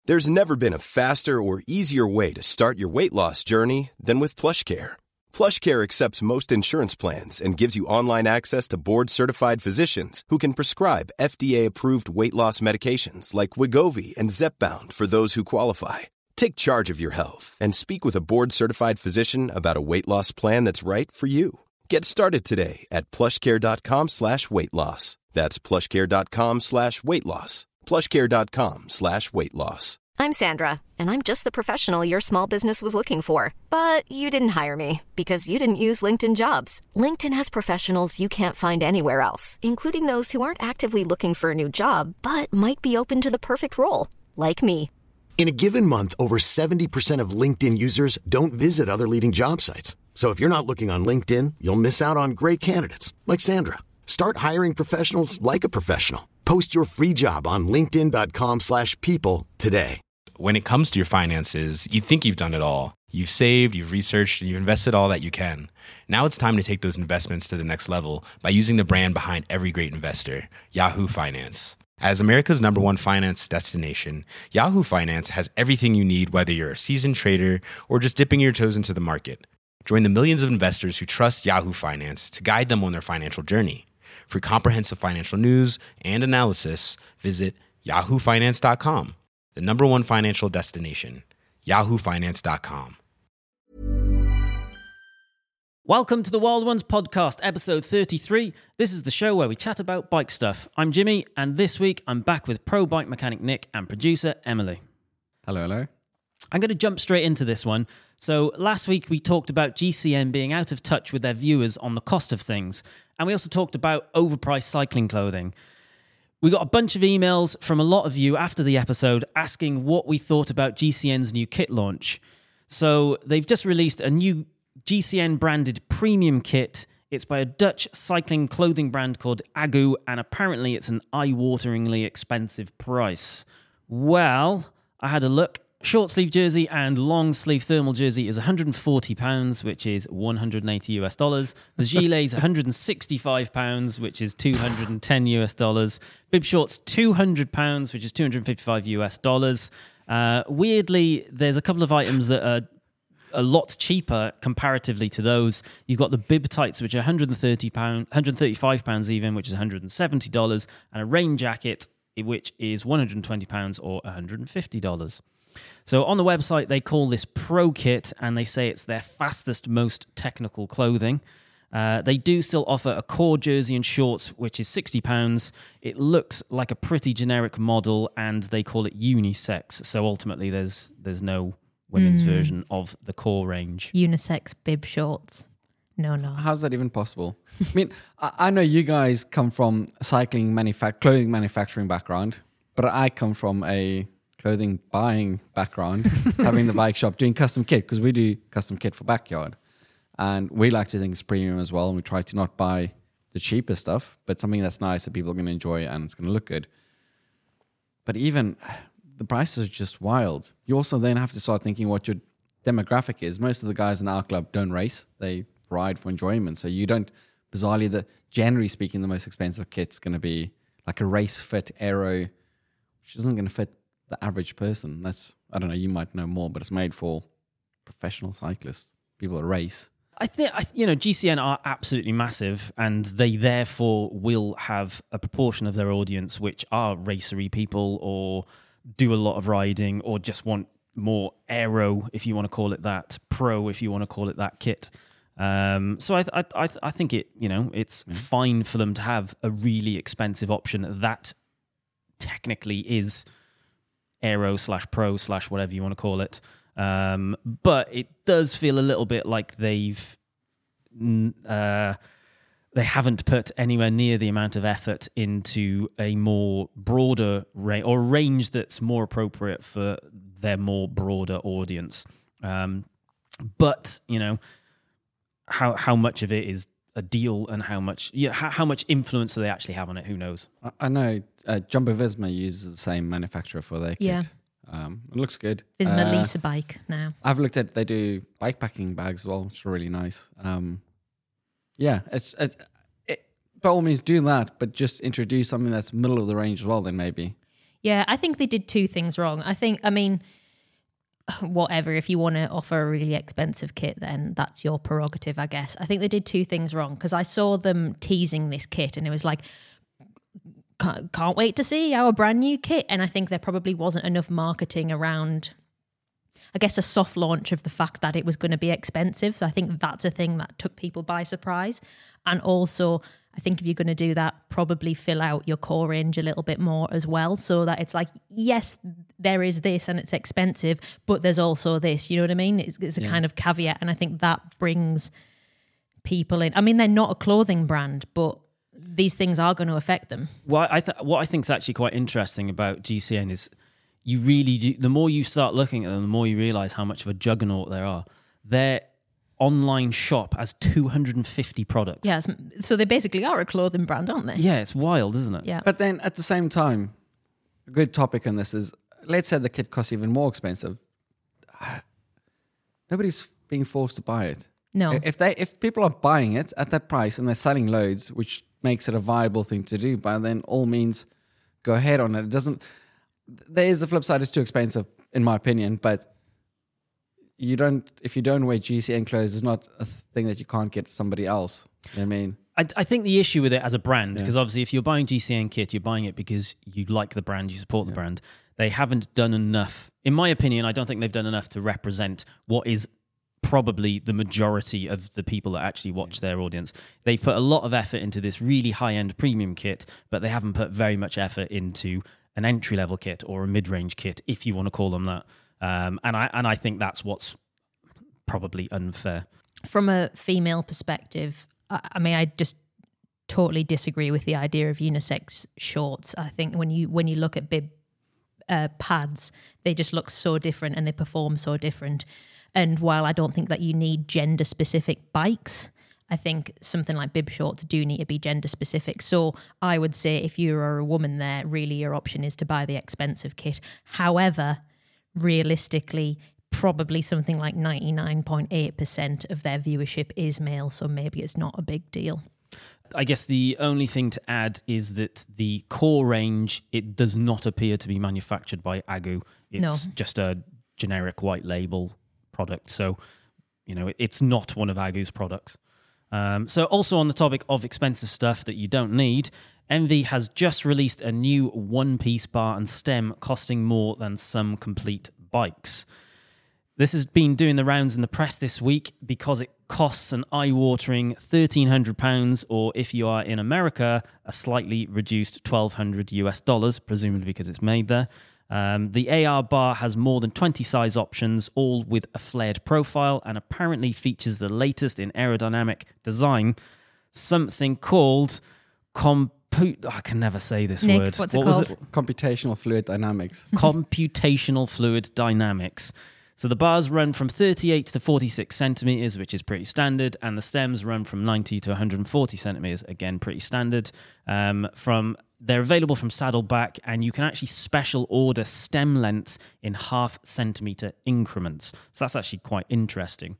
There's never been a faster or easier way to start your weight loss journey than with PlushCare. PlushCare accepts most insurance plans and gives you online access to board-certified physicians who can prescribe FDA-approved weight loss medications like Wegovy and Zepbound for those who qualify. Take charge of your health and speak with a board-certified physician about a weight loss plan that's right for you. Get started today at plushcare.com/weight loss. That's plushcare.com/weight loss. plushcare.com/weight loss. I'm Sandra, and I'm just the professional your small business was looking for. But you didn't hire me because you didn't use LinkedIn Jobs. LinkedIn has professionals you can't find anywhere else, including those who aren't actively looking for a new job, but might be open to the perfect role, like me. In a given month, over 70% of LinkedIn users don't visit other leading job sites. So if you're not looking on LinkedIn, you'll miss out on great candidates like Sandra. Start hiring professionals like a professional. Post your free job on linkedin.com/people today. When it comes to your finances, you think you've done it all. You've saved, you've researched, and you've invested all that you can. Now it's time to take those investments to the next level by using the brand behind every great investor, Yahoo Finance. As America's #1 finance destination, Yahoo Finance has everything you need, whether you're a seasoned trader or just dipping your toes into the market. Join the millions of investors who trust Yahoo Finance to guide them on their financial journey. For comprehensive financial news and analysis, visit yahoofinance.com, the #1 financial destination, yahoofinance.com. Welcome to the Wild Ones podcast, episode 33. This is the show where we chat about bike stuff. I'm Jimmy, and this week I'm back with pro bike mechanic Nick and producer Emily. Hello, hello. I'm going to jump straight into this one. So last week we talked about GCN being out of touch with their viewers on the cost of things. And we also talked about overpriced cycling clothing. We got a bunch of emails from a lot of you after the episode asking what we thought about GCN's new kit launch. So they've just released a new GCN branded premium kit. It's by a Dutch cycling clothing brand called Agu, and apparently it's an eye-wateringly expensive price. Well, I had a look. Short sleeve jersey and long sleeve thermal jersey is £140, which is $180. The gilet is £165, which is $210. Bib shorts £200, which is $255. Weirdly, there's a couple of items that are a lot cheaper comparatively to those. You've got the bib tights, which are £135 even, which is $170, and a rain jacket, which is £120 or $150. So on the website, they call this Pro Kit, and they say it's their fastest, most technical clothing. They do still offer a core jersey and shorts, which is £60. It looks like a pretty generic model, and they call it unisex. So ultimately, there's no women's version of the core range. Unisex bib shorts. No. How's that even possible? I mean, I know you guys come from a cycling clothing manufacturing background, but I come from a clothing buying background, having the bike shop, doing custom kit, because we do custom kit for backyard. And we like to think it's premium as well, and we try to not buy the cheapest stuff, but something that's nice that people are going to enjoy and it's going to look good. But even the prices are just wild. You also then have to start thinking what your demographic is. Most of the guys in our club don't race. They ride for enjoyment. So you don't, bizarrely, generally speaking, the most expensive kit's going to be like a race fit aero, which isn't going to fit the average person. That's, I don't know, you might know more, but it's made for professional cyclists, people that race. I think, GCN are absolutely massive, and they therefore will have a proportion of their audience which are racery people or do a lot of riding or just want more aero, if you want to call it that, pro, if you want to call it that, kit. So I think it's fine for them to have a really expensive option that technically is aero / pro / whatever you want to call it. But it does feel a little bit like they haven't put anywhere near the amount of effort into a more broader range, or range that's more appropriate for their more broader audience. But how much of it is a deal, and how much influence do they actually have on it? Who knows? I know Jumbo Visma uses the same manufacturer for their kit. Yeah. It looks good. Visma lease a bike now. I've looked at, they do bike packing bags as well, which are really nice. Yeah, it's by all means do that, but just introduce something that's middle of the range as well, then maybe. Yeah, I think they did two things wrong. I mean, whatever, if you want to offer a really expensive kit, then that's your prerogative, I guess. I think they did two things wrong because I saw them teasing this kit and it was like, can't wait to see our brand new kit. And I think there probably wasn't enough marketing around, I guess, a soft launch of the fact that it was going to be expensive. So I think that's a thing that took people by surprise. And also, I think if you're going to do that, probably fill out your core range a little bit more as well, so that it's like, yes, there is this and it's expensive, but there's also this, you know what I mean? It's a kind of caveat. And I think that brings people in. I mean, they're not a clothing brand, but these things are going to affect them. Well, what I think is actually quite interesting about GCN is you really do, the more you start looking at them, the more you realise how much of a juggernaut they are. Their online shop has 250 products. Yes, so they basically are a clothing brand, aren't they? Yeah, it's wild, isn't it? Yeah. But then at the same time, a good topic on this is, let's say the kit costs even more expensive. Nobody's being forced to buy it. No. If people are buying it at that price and they're selling loads, which makes it a viable thing to do, by then all means go ahead on it. It doesn't. There is the flip side; it's too expensive, in my opinion. But you don't. If you don't wear GCN clothes, it's not a thing that you can't get somebody else. You know what I mean, I think the issue with it as a brand, because obviously if you're buying GCN kit, you're buying it because you like the brand, you support the brand. They haven't done enough, in my opinion. I don't think they've done enough to represent what is probably the majority of the people that actually watch their audience. They've put a lot of effort into this really high-end premium kit, but they haven't put very much effort into an entry-level kit or a mid-range kit, if you want to call them that. And I think that's what's probably unfair. From a female perspective, I mean, I just totally disagree with the idea of unisex shorts. I think when you look at bib pads, they just look so different and they perform so different. And while I don't think that you need gender-specific bikes, I think something like bib shorts do need to be gender-specific. So I would say if you are a woman there, really your option is to buy the expensive kit. However, realistically, probably something like 99.8% of their viewership is male, so maybe it's not a big deal. I guess the only thing to add is that the core range, it does not appear to be manufactured by Agu. It's just a generic white label product. So, you know, it's not one of Agu's products. So also on the topic of expensive stuff that you don't need, Envy has just released a new one-piece bar and stem costing more than some complete bikes. This has been doing the rounds in the press this week because it costs an eye-watering £1,300, or if you are in America, a slightly reduced $1,200 US, presumably because it's made there. The AR bar has more than 20 size options, all with a flared profile, and apparently features the latest in aerodynamic design, something called I can never say this Nick, word. what's it what called? was it? computational fluid dynamics. Computational fluid dynamics. So the bars run from 38 to 46 centimeters, which is pretty standard, and the stems run from 90 to 140 centimeters, again pretty standard. They're available from Saddleback, and you can actually special order stem lengths in half centimeter increments. So that's actually quite interesting.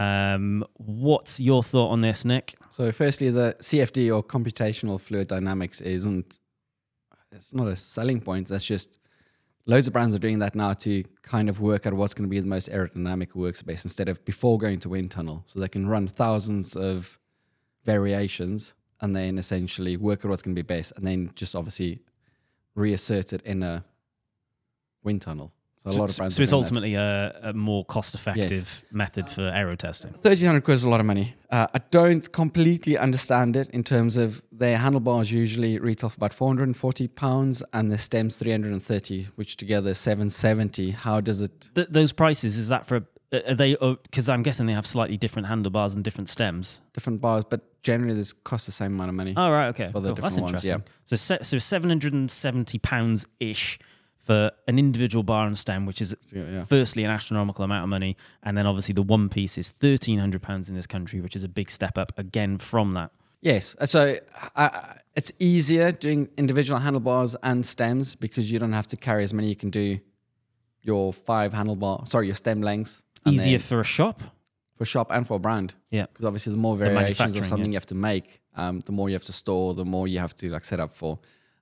What's your thought on this, Nick? So firstly, the CFD or computational fluid dynamics it's not a selling point. That's just loads of brands are doing that now to kind of work out what's going to be the most aerodynamic workspace instead of before going to wind tunnel. So they can run thousands of variations and then essentially work out what's going to be best and then just obviously reassert it in a wind tunnel. So a lot of brands so it's doing ultimately a more cost-effective method for aero testing. 1,300 quid is a lot of money. I don't completely understand it in terms of their handlebars usually retail for about £440 and the stems 330, which together is 770. How does it? Those prices, is that for? Are they? Because I'm guessing they have slightly different handlebars and different stems. Different bars, but generally this costs the same amount of money. Oh right, okay. For the Cool. That's different ones, interesting. So £770 ish for an individual bar and stem, which is firstly an astronomical amount of money, and then obviously the one piece is £1,300 in this country, which is a big step up again from that. Yes, so it's easier doing individual handlebars and stems because you don't have to carry as many. You can do your your stem lengths. Easier for a shop? For shop and for a brand. Yeah. Because obviously the more variations of manufacturing, something you have to make, the more you have to store, the more you have to set up for.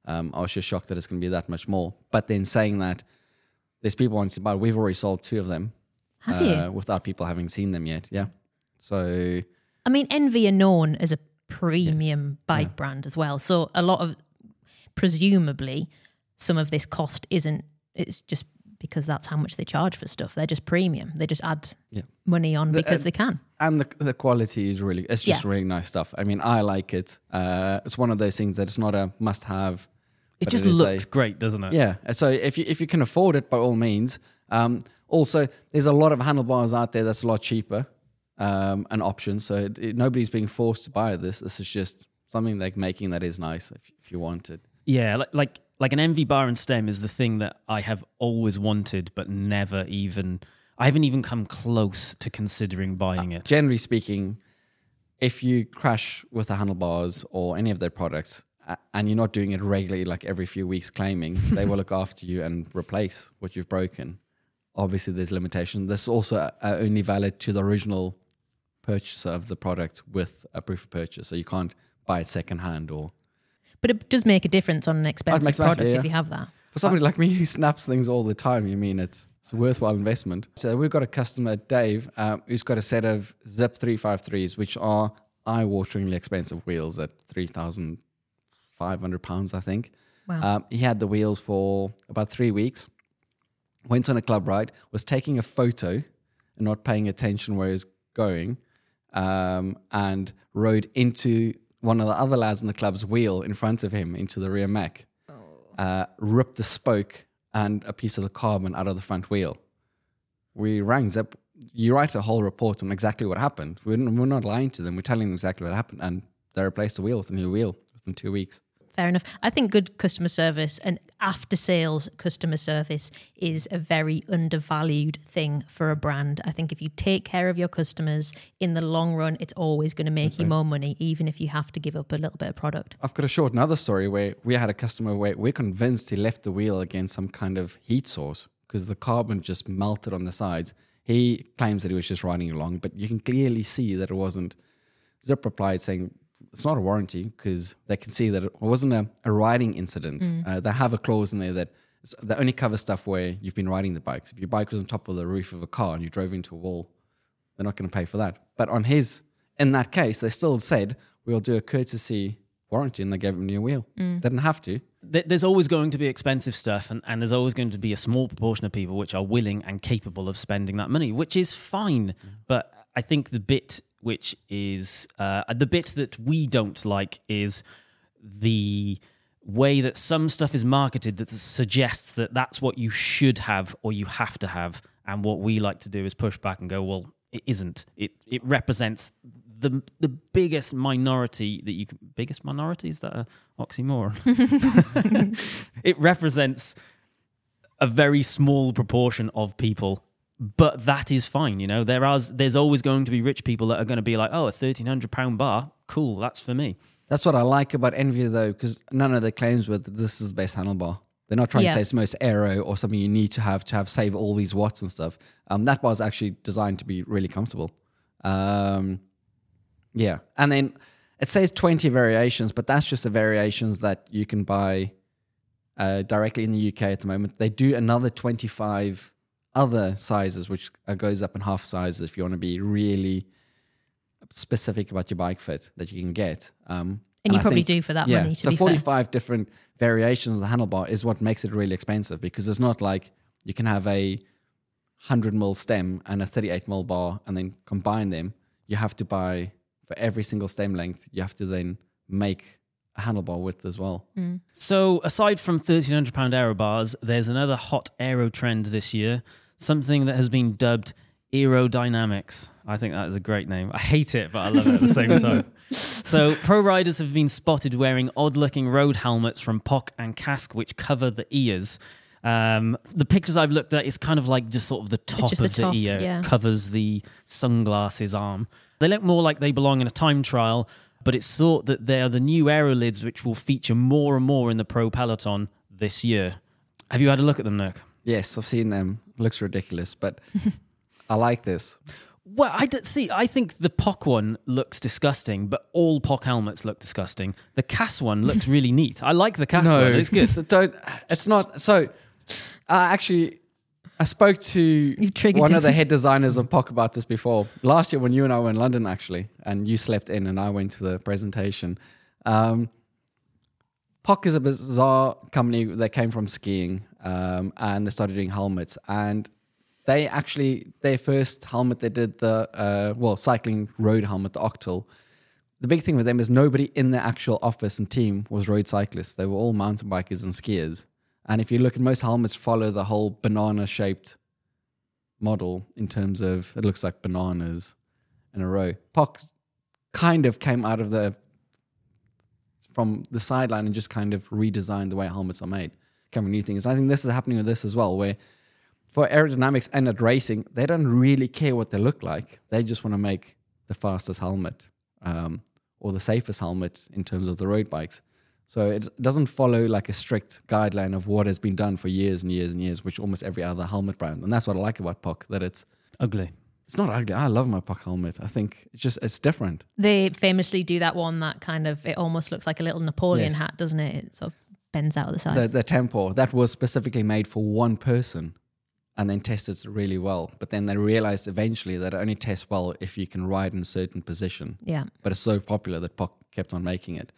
I was just shocked that it's going to be that much more. But then saying that, there's people wanting to buy. We've already sold 2 of them. Have you? Without people having seen them yet. Yeah. So, I mean, Envy are known as a premium bike brand as well. So a lot of, presumably, some of this cost it's just because that's how much they charge for stuff. They're just premium. They just add money on because they can. And the quality is it's just really nice stuff. I mean, I like it. It's one of those things that it's not a must-have. It just looks great, doesn't it? Yeah. So if you can afford it, by all means. Also, there's a lot of handlebars out there that's a lot cheaper, an option. So nobody's being forced to buy this. This is just something they're making that is nice if you want it. Yeah, like an Envy bar and stem is the thing that I have always wanted, but I haven't even come close to considering buying it. Generally speaking, if you crash with the handlebars or any of their products, and you're not doing it regularly, like every few weeks claiming, they will look after you and replace what you've broken. Obviously, there's limitations. This is also only valid to the original purchaser of the product with a proof of purchase. So you can't buy it secondhand or... But it does make a difference on an expensive product if you have that. For somebody like me who snaps things all the time, you mean it's a worthwhile investment. So we've got a customer, Dave, who's got a set of Zip 353s, which are eye-wateringly expensive wheels at £3,500, I think. Wow. He had the wheels for about 3 weeks, went on a club ride, was taking a photo and not paying attention where he was going, and rode into one of the other lads in the club's wheel in front of him into the rear mech, ripped the spoke and a piece of the carbon out of the front wheel. We rang Zip. You write a whole report on exactly what happened. We're not lying to them. We're telling them exactly what happened, and they replaced the wheel with a new wheel within 2 weeks. Fair enough. I think good customer service and after-sales customer service is a very undervalued thing for a brand. I think if you take care of your customers in the long run, it's always going to make you more money, even if you have to give up a little bit of product. I've got to another story where we had a customer where we're convinced he left the wheel against some kind of heat source because the carbon just melted on the sides. He claims that he was just riding along, but you can clearly see that it wasn't. Zip replied saying, it's not a warranty because they can see that it wasn't a riding incident. They have a clause in there that they only cover stuff where you've been riding the bikes. If your bike was on top of the roof of a car and you drove into a wall, they're not going to pay for that. But in that case, they still said, we'll do a courtesy warranty, and they gave him a new wheel. They didn't have to. There's always going to be expensive stuff, and there's always going to be a small proportion of people which are willing and capable of spending that money, which is fine. But I think the bit which is the bit that we don't like is the way that some stuff is marketed that suggests that that's what you should have or you have to have. And what we like to do is push back and go, well, it isn't. It represents the biggest minority that you can... Biggest minority? Is that an oxymoron? It represents a very small proportion of people. But that is fine, you know. There's always going to be rich people that are going to be like, oh, a £1,300 bar, cool, that's for me. That's what I like about Envy, though, because none of the claims were that this is the best handlebar. They're not trying to say it's the most aero or something you need to have save all these watts and stuff. That bar is actually designed to be really comfortable. And then it says 20 variations, but that's just the variations that you can buy directly in the UK at the moment. They do another 25 other sizes, which goes up in half sizes if you want to be really specific about your bike fit that you can get. And you probably do for that money, to be fair. So 45 different variations of the handlebar is what makes it really expensive, because it's not like you can have a 100mm stem and a 38mm bar and then combine them. You have to buy, for every single stem length, you have to then make a handlebar width as well. So aside from £1,300 aero bars, there's another hot aero trend this year, something that has been dubbed aerodynamics. I think that is a great name. I hate it, but I love it at the same time. So pro riders have been spotted wearing odd-looking road helmets from POC and Kask, which cover the ears. The pictures I've looked at, it's kind of like just sort of the top of the ear. Yeah. Covers the sunglasses arm. They look more like they belong in a time trial, but it's thought that they are the new aero lids which will feature more and more in the pro peloton this year. Have you had a look at them, Nick? Yes, I've seen them. Looks ridiculous, but I like this. Well, I think the POC one looks disgusting, but all POC helmets look disgusting. The CAS one looks really neat. I like the CAS one. It's good. It's not. So, I spoke to one of the head designers of POC about this before. Last year when you and I were in London, actually, and you slept in and I went to the presentation. POC is a bizarre company that came from skiing, and they started doing helmets. And they actually, their first helmet, they did the, cycling road helmet, the Octal. The big thing with them is nobody in the actual office and team was road cyclists. They were all mountain bikers and skiers. And if you look at most helmets follow the whole banana-shaped model in terms of it looks like bananas in a row. POC kind of came out of from the sideline and just kind of redesigned the way helmets are made. Came with new things. And I think this is happening with this as well, where for aerodynamics and at racing, they don't really care what they look like. They just want to make the fastest helmet or the safest helmet in terms of the road bikes. So it doesn't follow like a strict guideline of what has been done for years and years and years, which almost every other helmet brand. And that's what I like about POC, that it's ugly. It's not ugly. I love my POC helmet. I think it's different. They famously do that one that kind of, it almost looks like a little Napoleon hat, doesn't it? It sort of bends out of the sides. The Tempo, that was specifically made for one person and then tested really well. But then they realized eventually that it only tests well if you can ride in a certain position. Yeah. But it's so popular that POC kept on making it.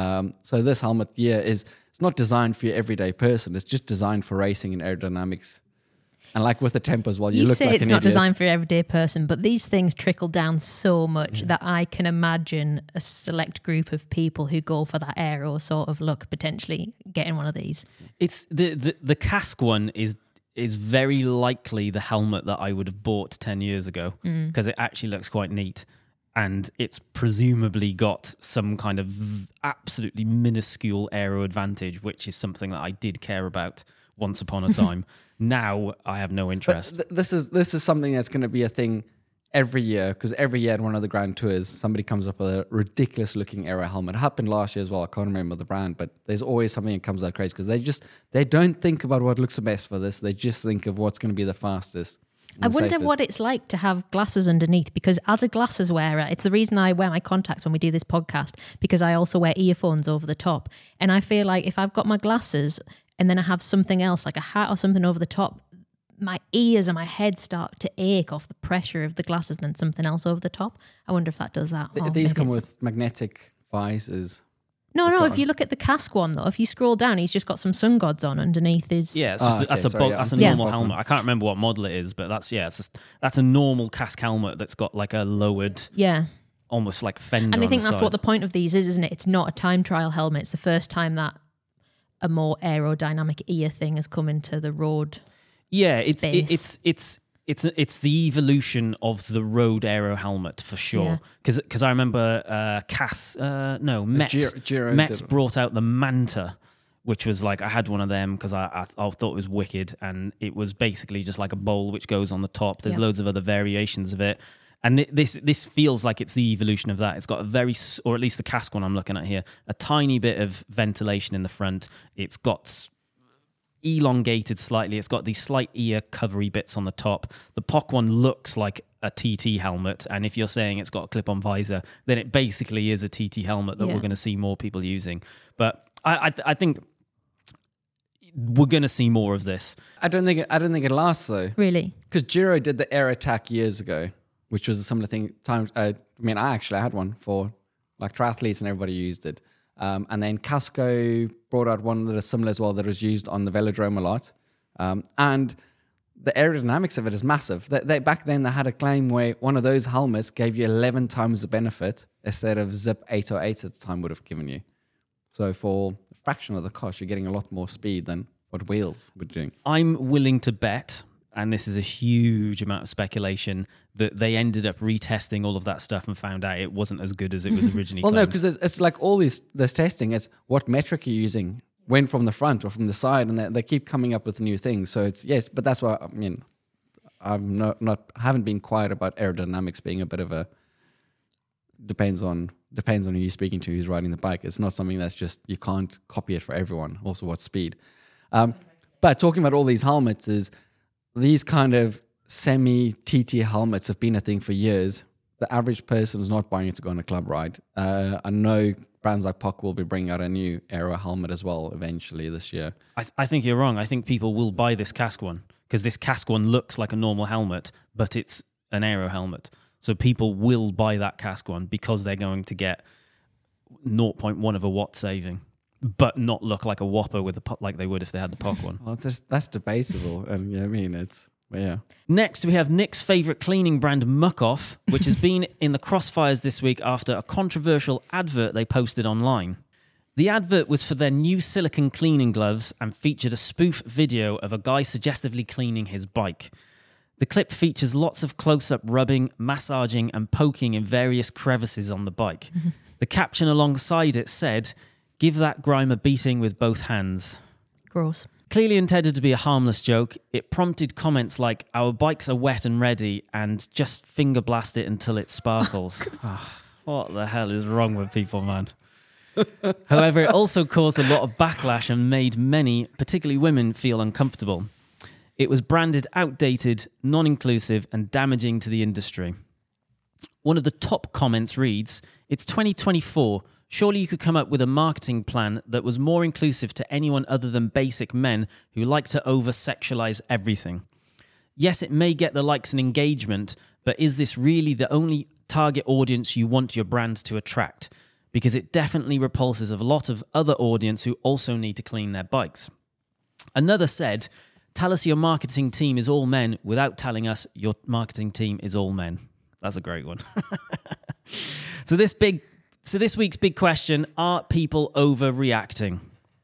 So this helmet it's not designed for your everyday person. It's just designed for racing and aerodynamics. And like with the Tempo as well, you look say like it's an not idiot. designed for your everyday person, but these things trickle down so much that I can imagine a select group of people who go for that aero sort of look potentially getting one of these. It's the cask one is very likely the helmet that I would have bought 10 years ago because it actually looks quite neat. And it's presumably got some kind of absolutely minuscule aero advantage, which is something that I did care about once upon a time. Now I have no interest. But this is something that's going to be a thing every year, because every year at one of the Grand Tours, somebody comes up with a ridiculous looking aero helmet. It happened last year as well. I can't remember the brand, but there's always something that comes out crazy because they don't think about what looks the best for this. They just think of what's going to be the fastest. I wonder what it's like to have glasses underneath, because as a glasses wearer, it's the reason I wear my contacts when we do this podcast, because I also wear earphones over the top. And I feel like if I've got my glasses and then I have something else like a hat or something over the top, my ears and my head start to ache off the pressure of the glasses and then something else over the top. I wonder if that does that. These come with magnetic visors. No, if you look at the cask one though, if you scroll down, he's just got some sun gods on underneath his... Yeah, that's a normal helmet. I can't remember what model it is, but that's a normal cask helmet that's got like a lowered... Yeah. Almost like fender. And I think that's what the point of these is, isn't it? It's not a time trial helmet. It's the first time that a more aerodynamic ear thing has come into the road space. It's the evolution of the road aero helmet for sure. Because I remember Met brought out the Manta, which was like, I had one of them because I thought it was wicked, and it was basically just like a bowl which goes on the top. There's loads of other variations of it. And this feels like it's the evolution of that. It's got or at least the cask one I'm looking at here, a tiny bit of ventilation in the front. It's got elongated slightly. It's got these slight ear covery bits on the top. The POC one looks like a TT helmet, and if you're saying it's got a clip-on visor, then it basically is a TT helmet that we're going to see more people using. But I think we're going to see more of this. I don't think it lasts though. Really? Because Giro did the Air Attack years ago, which was a similar thing. I had one for like triathletes and everybody used it. And then Casco brought out one that is similar as well that was used on the velodrome a lot. And the aerodynamics of it is massive. Back then they had a claim where one of those helmets gave you 11 times the benefit instead of Zip 808 at the time would have given you. So for a fraction of the cost, you're getting a lot more speed than what wheels were doing. I'm willing to bet, and this is a huge amount of speculation, that they ended up retesting all of that stuff and found out it wasn't as good as it was originally Well, claimed. no, because it's like all this testing, it's what metric you're using, when from the front or from the side, and they keep coming up with new things. So it's, yes, but that's why, I'm haven't been quiet about aerodynamics being a bit of a, depends on who you're speaking to, who's riding the bike. It's not something that's just, you can't copy it for everyone, also what speed. But talking about all these helmets is, these kind of semi-TT helmets have been a thing for years. The average person is not buying it to go on a club ride. I know brands like POC will be bringing out a new aero helmet as well eventually this year. I think you're wrong. I think people will buy this Kask one because this Kask one looks like a normal helmet, but it's an aero helmet. So people will buy that Kask one because they're going to get 0.1 of a watt saving, but not look like a whopper with like they would if they had the POC one. Well, that's debatable. You know what I mean? Yeah. Next, we have Nick's favourite cleaning brand, Muck Off, which has been in the crossfires this week after a controversial advert they posted online. The advert was for their new silicone cleaning gloves and featured a spoof video of a guy suggestively cleaning his bike. The clip features lots of close-up rubbing, massaging and poking in various crevices on the bike. The caption alongside it said, "Give that grime a beating with both hands." Gross. Clearly intended to be a harmless joke, it prompted comments like, "Our bikes are wet and ready," and "Just finger blast it until it sparkles." What the hell is wrong with people, man? However, it also caused a lot of backlash and made many, particularly women, feel uncomfortable. It was branded outdated, non-inclusive, and damaging to the industry. One of the top comments reads, "It's 2024. Surely you could come up with a marketing plan that was more inclusive to anyone other than basic men who like to over-sexualize everything. Yes, it may get the likes and engagement, but is this really the only target audience you want your brand to attract? Because it definitely repulses a lot of other audience who also need to clean their bikes." Another said, "Tell us your marketing team is all men without telling us your marketing team is all men." That's a great one. So this week's big question, are people overreacting?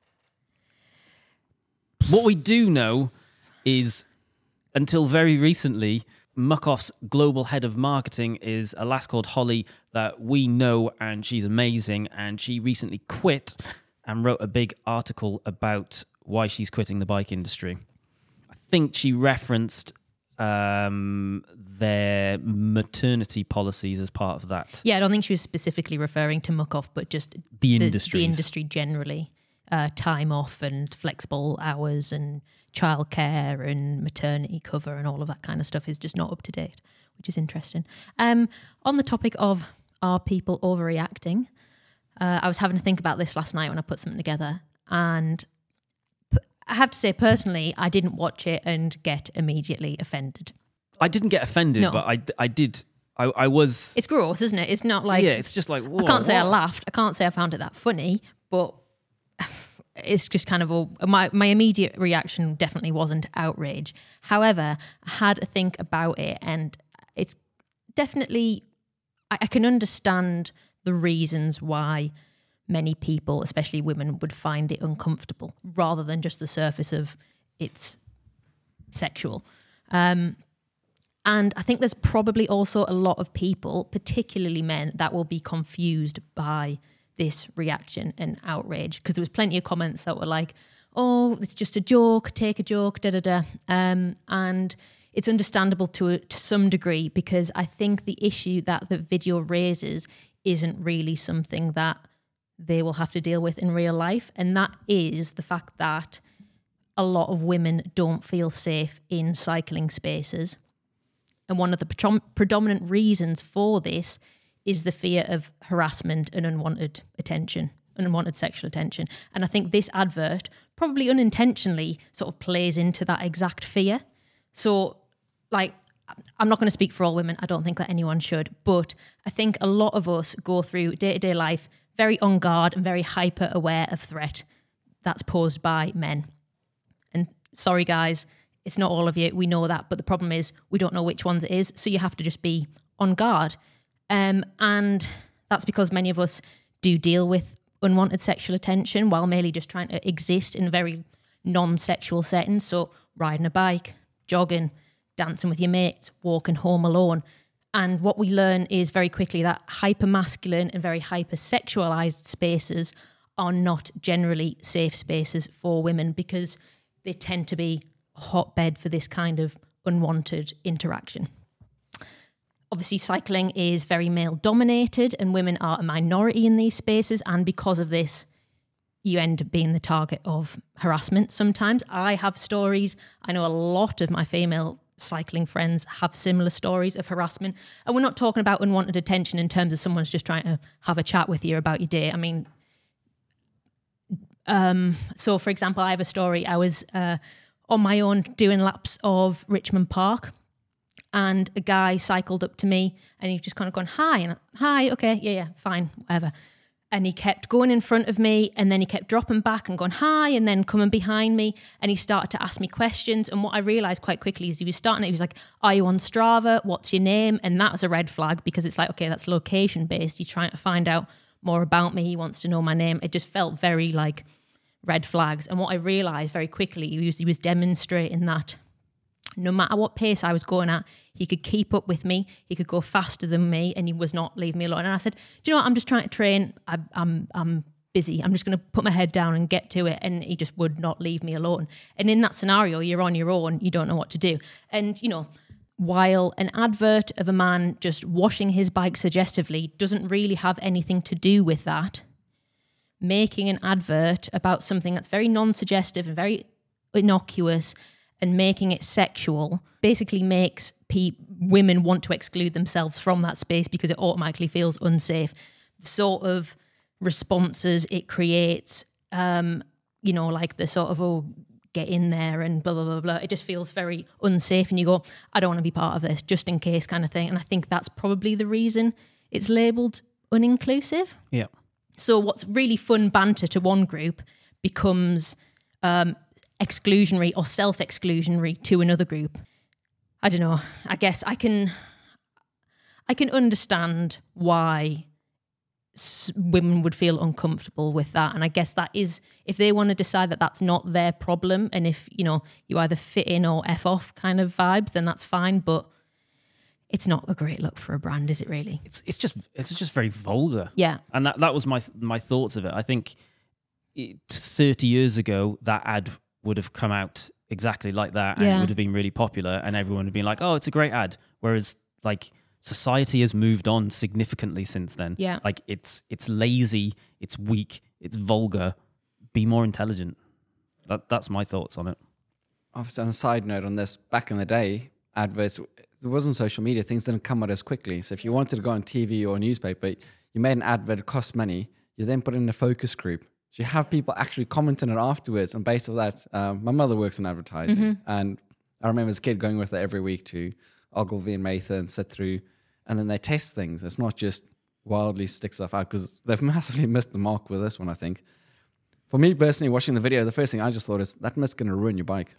What we do know is, until very recently, Muck Off's global head of marketing is a lass called Holly that we know, and she's amazing, and she recently quit and wrote a big article about why she's quitting the bike industry. I think she referenced their maternity policies as part of that. Yeah, I don't think she was specifically referring to Muck Off, but just the industry generally. Time off and flexible hours and childcare and maternity cover and all of that kind of stuff is just not up to date, which is interesting. On the topic of are people overreacting, I was having to think about this last night when I put something together, and I have to say, personally, I didn't watch it and get immediately offended. I didn't get offended, No. but I did. I was. It's gross, isn't it? It's not like... Yeah, it's just like... Whoa, I can't say I what? laughed. I can't say I found it that funny, but it's just kind of... My immediate reaction definitely wasn't outrage. However, I had to think about it, and it's definitely... I can understand the reasons why many people, especially women, would find it uncomfortable rather than just the surface of it's sexual. And I think there's probably also a lot of people, particularly men, that will be confused by this reaction and outrage, because there was plenty of comments that were like, "Oh, it's just a joke, take a joke, da-da-da." And it's understandable to some degree, because I think the issue that the video raises isn't really something that they will have to deal with in real life. And that is the fact that a lot of women don't feel safe in cycling spaces. And one of the predominant reasons for this is the fear of harassment and unwanted attention, unwanted sexual attention. And I think this advert probably unintentionally sort of plays into that exact fear. So, like, I'm not going to speak for all women. I don't think that anyone should. But I think a lot of us go through day-to-day life very on guard and very hyper aware of threat that's posed by men. And sorry, guys, it's not all of you. We know that. But the problem is we don't know which ones it is. So you have to just be on guard. And that's because many of us do deal with unwanted sexual attention while merely just trying to exist in very non-sexual settings. So riding a bike, jogging, dancing with your mates, walking home alone. And what we learn is very quickly that hyper-masculine and very hyper-sexualized spaces are not generally safe spaces for women, because they tend to be a hotbed for this kind of unwanted interaction. Obviously, cycling is very male-dominated and women are a minority in these spaces, and because of this, you end up being the target of harassment sometimes. I have stories. I know a lot of my female cycling friends have similar stories of harassment. And we're not talking about unwanted attention in terms of someone's just trying to have a chat with you about your day. I mean, so for example, I have a story. I was on my own doing laps of Richmond Park, and a guy cycled up to me and he just kind of gone, hi, and hi, okay, yeah, fine, whatever. And he kept going in front of me, and then he kept dropping back and going, hi, and then coming behind me. And he started to ask me questions. And what I realised quite quickly is he was like, are you on Strava? What's your name? And that was a red flag, because it's like, okay, that's location based. He's trying to find out more about me. He wants to know my name. It just felt very like red flags. And what I realised very quickly, he was demonstrating that no matter what pace I was going at, he could keep up with me. He could go faster than me, and he was not leaving me alone. And I said, do you know what? I'm just trying to train. I'm busy. I'm just going to put my head down and get to it. And he just would not leave me alone. And in that scenario, you're on your own. You don't know what to do. And, you know, while an advert of a man just washing his bike suggestively doesn't really have anything to do with that, making an advert about something that's very non-suggestive and very innocuous and making it sexual basically makes women want to exclude themselves from that space because it automatically feels unsafe. The sort of responses it creates, you know, like the sort of, oh, get in there and blah, blah, blah, blah. It just feels very unsafe, and you go, I don't want to be part of this, just in case kind of thing. And I think that's probably the reason it's labelled uninclusive. Yeah. So what's really fun banter to one group becomes exclusionary or self-exclusionary to another group. I don't know. I guess I can understand why women would feel uncomfortable with that. And I guess that is, if they want to decide that that's not their problem, and if, you know, you either fit in or F off kind of vibe, then that's fine. But it's not a great look for a brand, is it really? It's just very vulgar. Yeah. And that was my thoughts of it. I think 30 years ago, that ad would have come out exactly like that, and it would have been really popular, and everyone would have been like, oh, it's a great ad. Whereas, like, society has moved on significantly since then. Yeah. Like, it's lazy, it's weak, it's vulgar. Be more intelligent. That's my thoughts on it. Obviously, on a side note on this, back in the day, adverts, there wasn't social media. Things didn't come out as quickly. So if you wanted to go on TV or a newspaper, you made an advert, it cost money. You then put it in a focus group. So you have people actually commenting it afterwards. And based on that, my mother works in advertising. And I remember as a kid going with her every week to Ogilvy and Mather and sit through. And then they test things. It's not just wildly stick stuff out, because they've massively missed the mark with this one, I think. For me personally, watching the video, the first thing I just thought is, that mist's going to ruin your bike.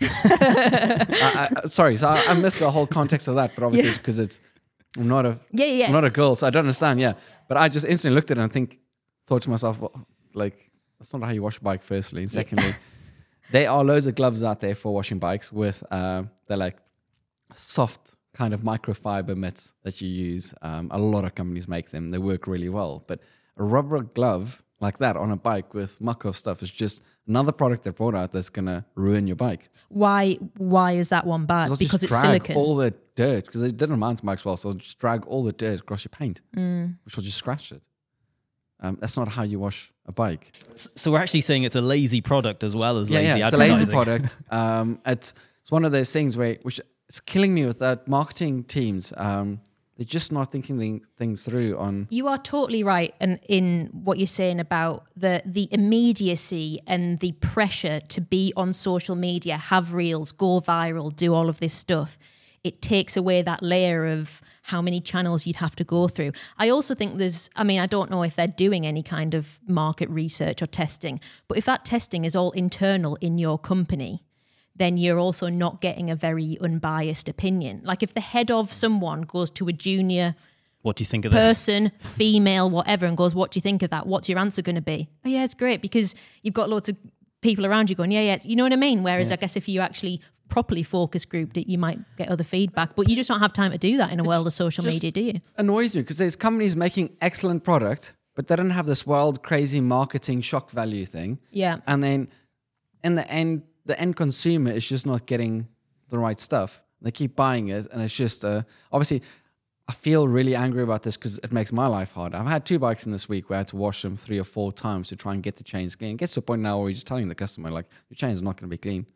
Sorry, so I missed the whole context of that, but obviously because I'm not a girl, so I don't understand, But I just instantly looked at it and thought to myself, well, like, that's not how you wash a bike, firstly. And secondly, there are loads of gloves out there for washing bikes with, they're like soft kind of microfiber mitts that you use. A lot of companies make them. They work really well. But a rubber glove like that on a bike with muck-off stuff is just another product they brought out that's going to ruin your bike. Why is that one bad? Because it's silicone. All the dirt, because they did on mountain bikes well, so it'll just drag all the dirt across your paint, which will just scratch it. That's not how you wash a bike. So we're actually saying it's a lazy product as well as lazy advertising. It's a lazy product. It's one of those things which it's killing me with that marketing teams. They're just not thinking things through on... You are totally right in what you're saying about the immediacy and the pressure to be on social media, have reels, go viral, do all of this stuff. It takes away that layer of how many channels you'd have to go through. I also think I don't know if they're doing any kind of market research or testing, but if that testing is all internal in your company, then you're also not getting a very unbiased opinion. Like if the head of someone goes to a junior what do you think of this? Person, female, whatever, and goes, what do you think of that? What's your answer going to be? Oh, yeah, it's great, because you've got loads of people around you going, yeah, you know what I mean? Whereas I guess if you actually properly focus grouped it, you might get other feedback, but you just don't have time to do that in a world of social media, do you? Annoys me because there's companies making excellent product, but they don't have this wild, crazy marketing shock value thing. Yeah. And then in the end consumer is just not getting the right stuff. They keep buying it, and it's just obviously I feel really angry about this because it makes my life hard. I've had 2 bikes in this week where I had to wash them 3 or 4 times to try and get the chains clean. It gets to a point now where you're just telling the customer, like, your chains are not going to be clean.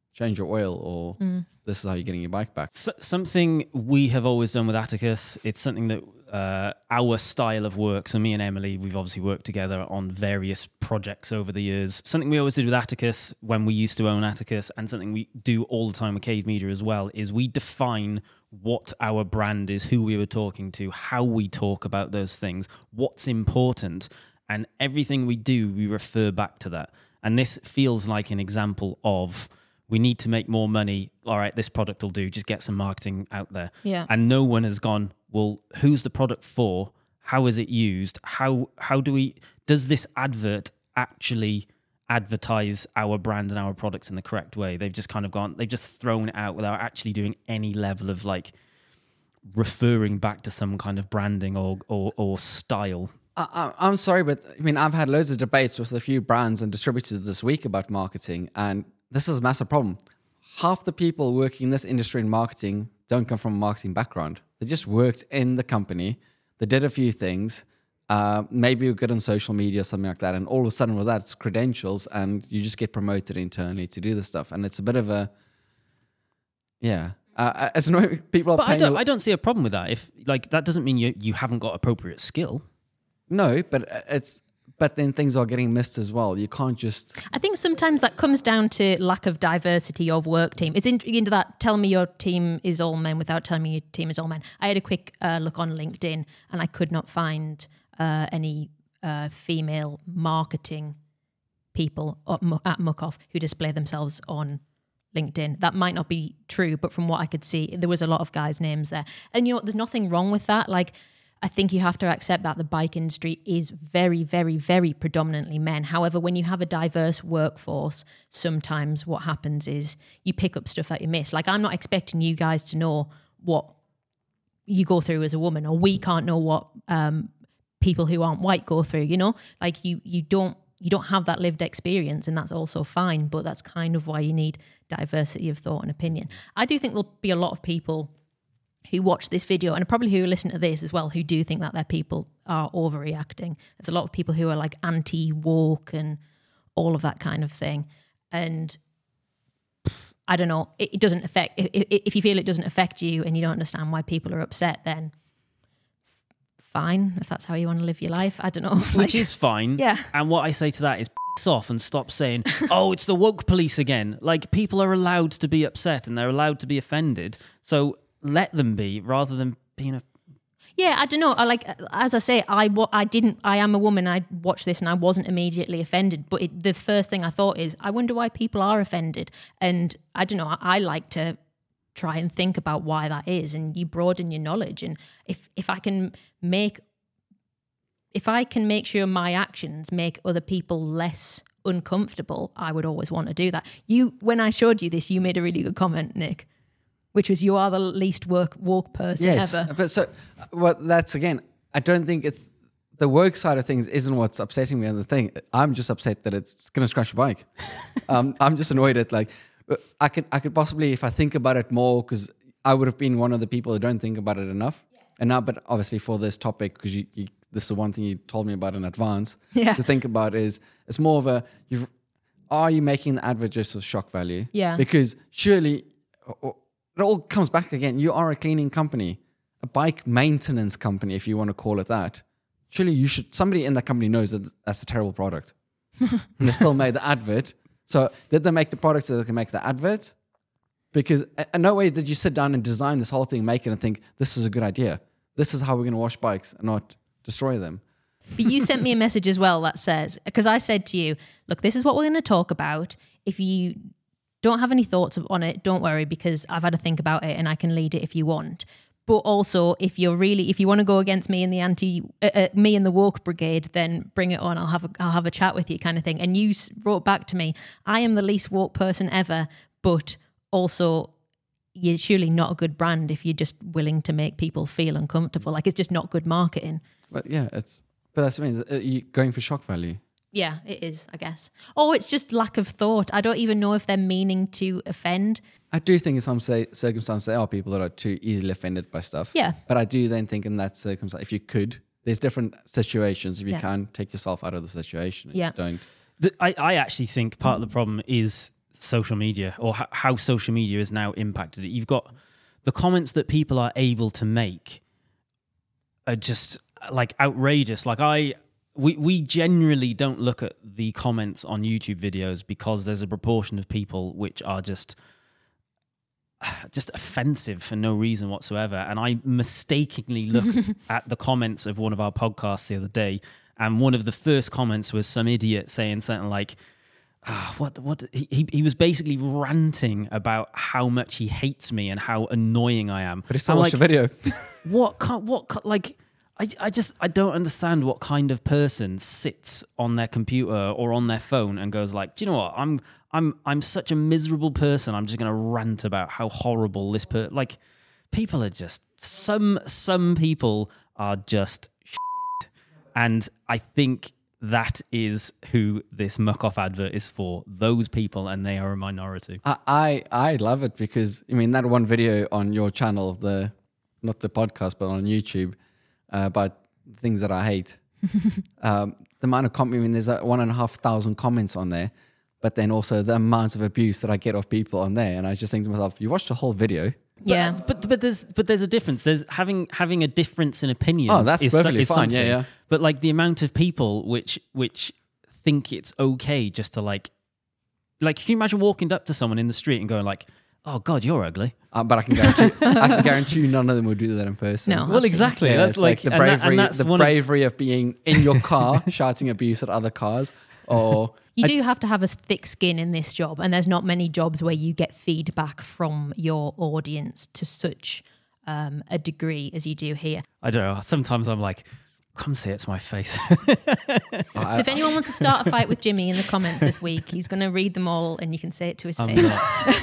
change your oil, or this is how you're getting your bike back. Something we have always done with Atticus, it's something that our style of work, so me and Emily, we've obviously worked together on various projects over the years. Something we always did with Atticus when we used to own Atticus, and something we do all the time with Cade Media as well, is we define what our brand is, who we were talking to, how we talk about those things, what's important, and everything we do, we refer back to that. And this feels like an example of, we need to make more money. All right, this product will do. Just get some marketing out there. Yeah. And no one has gone, well, who's the product for? How is it used? How does this advert actually advertise our brand and our products in the correct way? They've just kind of gone, they've just thrown it out without actually doing any level of like referring back to some kind of branding or style. I'm sorry, but I mean, I've had loads of debates with a few brands and distributors this week about marketing, and this is a massive problem. Half the people working in this industry in marketing don't come from a marketing background. They just worked in the company. They did a few things, maybe you're good on social media or something like that, and all of a sudden with that, it's credentials, and you just get promoted internally to do this stuff. And it's a bit of a, it's annoying. People are But paying I don't see a problem with that. If like that doesn't mean you haven't got appropriate skill. No, but then things are getting missed as well. You can't just... I think sometimes that comes down to lack of diversity of work team. It's into that, tell me your team is all men without telling me your team is all men. I had a quick look on LinkedIn and I could not find any female marketing people at Muc-Off who display themselves on LinkedIn. That might not be true, but from what I could see, there was a lot of guys' names there. And you know what, there's nothing wrong with that. Like, I think you have to accept that the bike industry is very, very, very predominantly men. However, when you have a diverse workforce, sometimes what happens is you pick up stuff that you miss. Like, I'm not expecting you guys to know what you go through as a woman, or we can't know what people who aren't white go through, you know? Like, you don't have that lived experience, and that's also fine, but that's kind of why you need diversity of thought and opinion. I do think there'll be a lot of people who watch this video, and probably who listen to this as well, who do think that their people are overreacting. There's a lot of people who are like anti-woke and all of that kind of thing. And I don't know, it doesn't affect, if you feel it doesn't affect you and you don't understand why people are upset, then fine, if that's how you want to live your life. I don't know. Which is fine. Yeah. And what I say to that is piss off and stop saying, oh, it's the woke police again. Like, people are allowed to be upset and they're allowed to be offended. So let them be, rather than being a... Yeah, I don't know. As I say, I am a woman. I watched this and I wasn't immediately offended. But the first thing I thought is, I wonder why people are offended. And I don't know. I like to try and think about why that is, and you broaden your knowledge. And if I can make sure my actions make other people less uncomfortable, I would always want to do that. When I showed you this, you made a really good comment, Nick, which was, you are the least woke person ever. But so, well, that's again, I don't think it's the work side of things isn't what's upsetting me on the thing. I'm just upset that it's going to scratch your bike. I'm just annoyed at, like, I could possibly, if I think about it more, because I would have been one of the people who don't think about it enough. Yeah. And now, but obviously for this topic, because this is one thing you told me about in advance to think about, is it's more of a, are you making the advert just of shock value? Yeah. Because surely... It all comes back again. You are a cleaning company, a bike maintenance company, if you want to call it that. Surely somebody in that company knows that that's a terrible product. And they still made the advert. So did they make the product so they can make the advert? Because in no way did you sit down and design this whole thing, make it and think, this is a good idea. This is how we're going to wash bikes and not destroy them. But you sent me a message as well that says, because I said to you, look, this is what we're going to talk about. If you don't have any thoughts on it, don't worry, because I've had to think about it and I can lead it if you want. But also, if you want to go against me and me and the woke brigade, then bring it on. I'll have a chat with you, kind of thing. And you wrote back to me, I am the least woke person ever, but also you're surely not a good brand if you're just willing to make people feel uncomfortable. Like, it's just not good marketing. But yeah, that's what I mean. You're going for shock value. Yeah, it is, I guess. Oh, it's just lack of thought. I don't even know if they're meaning to offend. I do think in some circumstances there are people that are too easily offended by stuff. Yeah. But I do then think in that circumstance, if you could, there's different situations. If you can, take yourself out of the situation. Yeah. Don't. I actually think part of the problem is social media, or how social media has now impacted it. You've got the comments that people are able to make are just like outrageous. Like we generally don't look at the comments on YouTube videos because there's a proportion of people which are just offensive for no reason whatsoever. And I mistakenly looked at the comments of one of our podcasts the other day, and one of the first comments was some idiot saying something like, he was basically ranting about how much he hates me and how annoying I am. But he still watched the video. I don't understand what kind of person sits on their computer or on their phone and goes like, do you know what? I'm such a miserable person. I'm just going to rant about how horrible this like people are just some people are just shit. And I think that is who this muck off advert is for. Those people, and they are a minority. I love it because that one video on your channel, not the podcast, but on YouTube, about things that I hate. The amount of there's 1,500 comments on there, but then also the amounts of abuse that I get off people on there, and I just think to myself, you watched the whole video. Yeah, but there's a difference. There's having a difference in opinions. Oh, that's perfectly fine. Yeah. But like the amount of people which think it's okay just to like can you imagine walking up to someone in the street and going like, "Oh God, you're ugly." But I can guarantee you, none of them will do that in person. No. Well, exactly. Yeah, That's like the bravery, of being in your car shouting abuse at other cars, or. You do have to have a thick skin in this job, and there's not many jobs where you get feedback from your audience to such a degree as you do here. I don't know. Sometimes I'm like, come say it to my face. So if anyone wants to start a fight with Jimmy in the comments this week, he's going to read them all and you can say it to his face.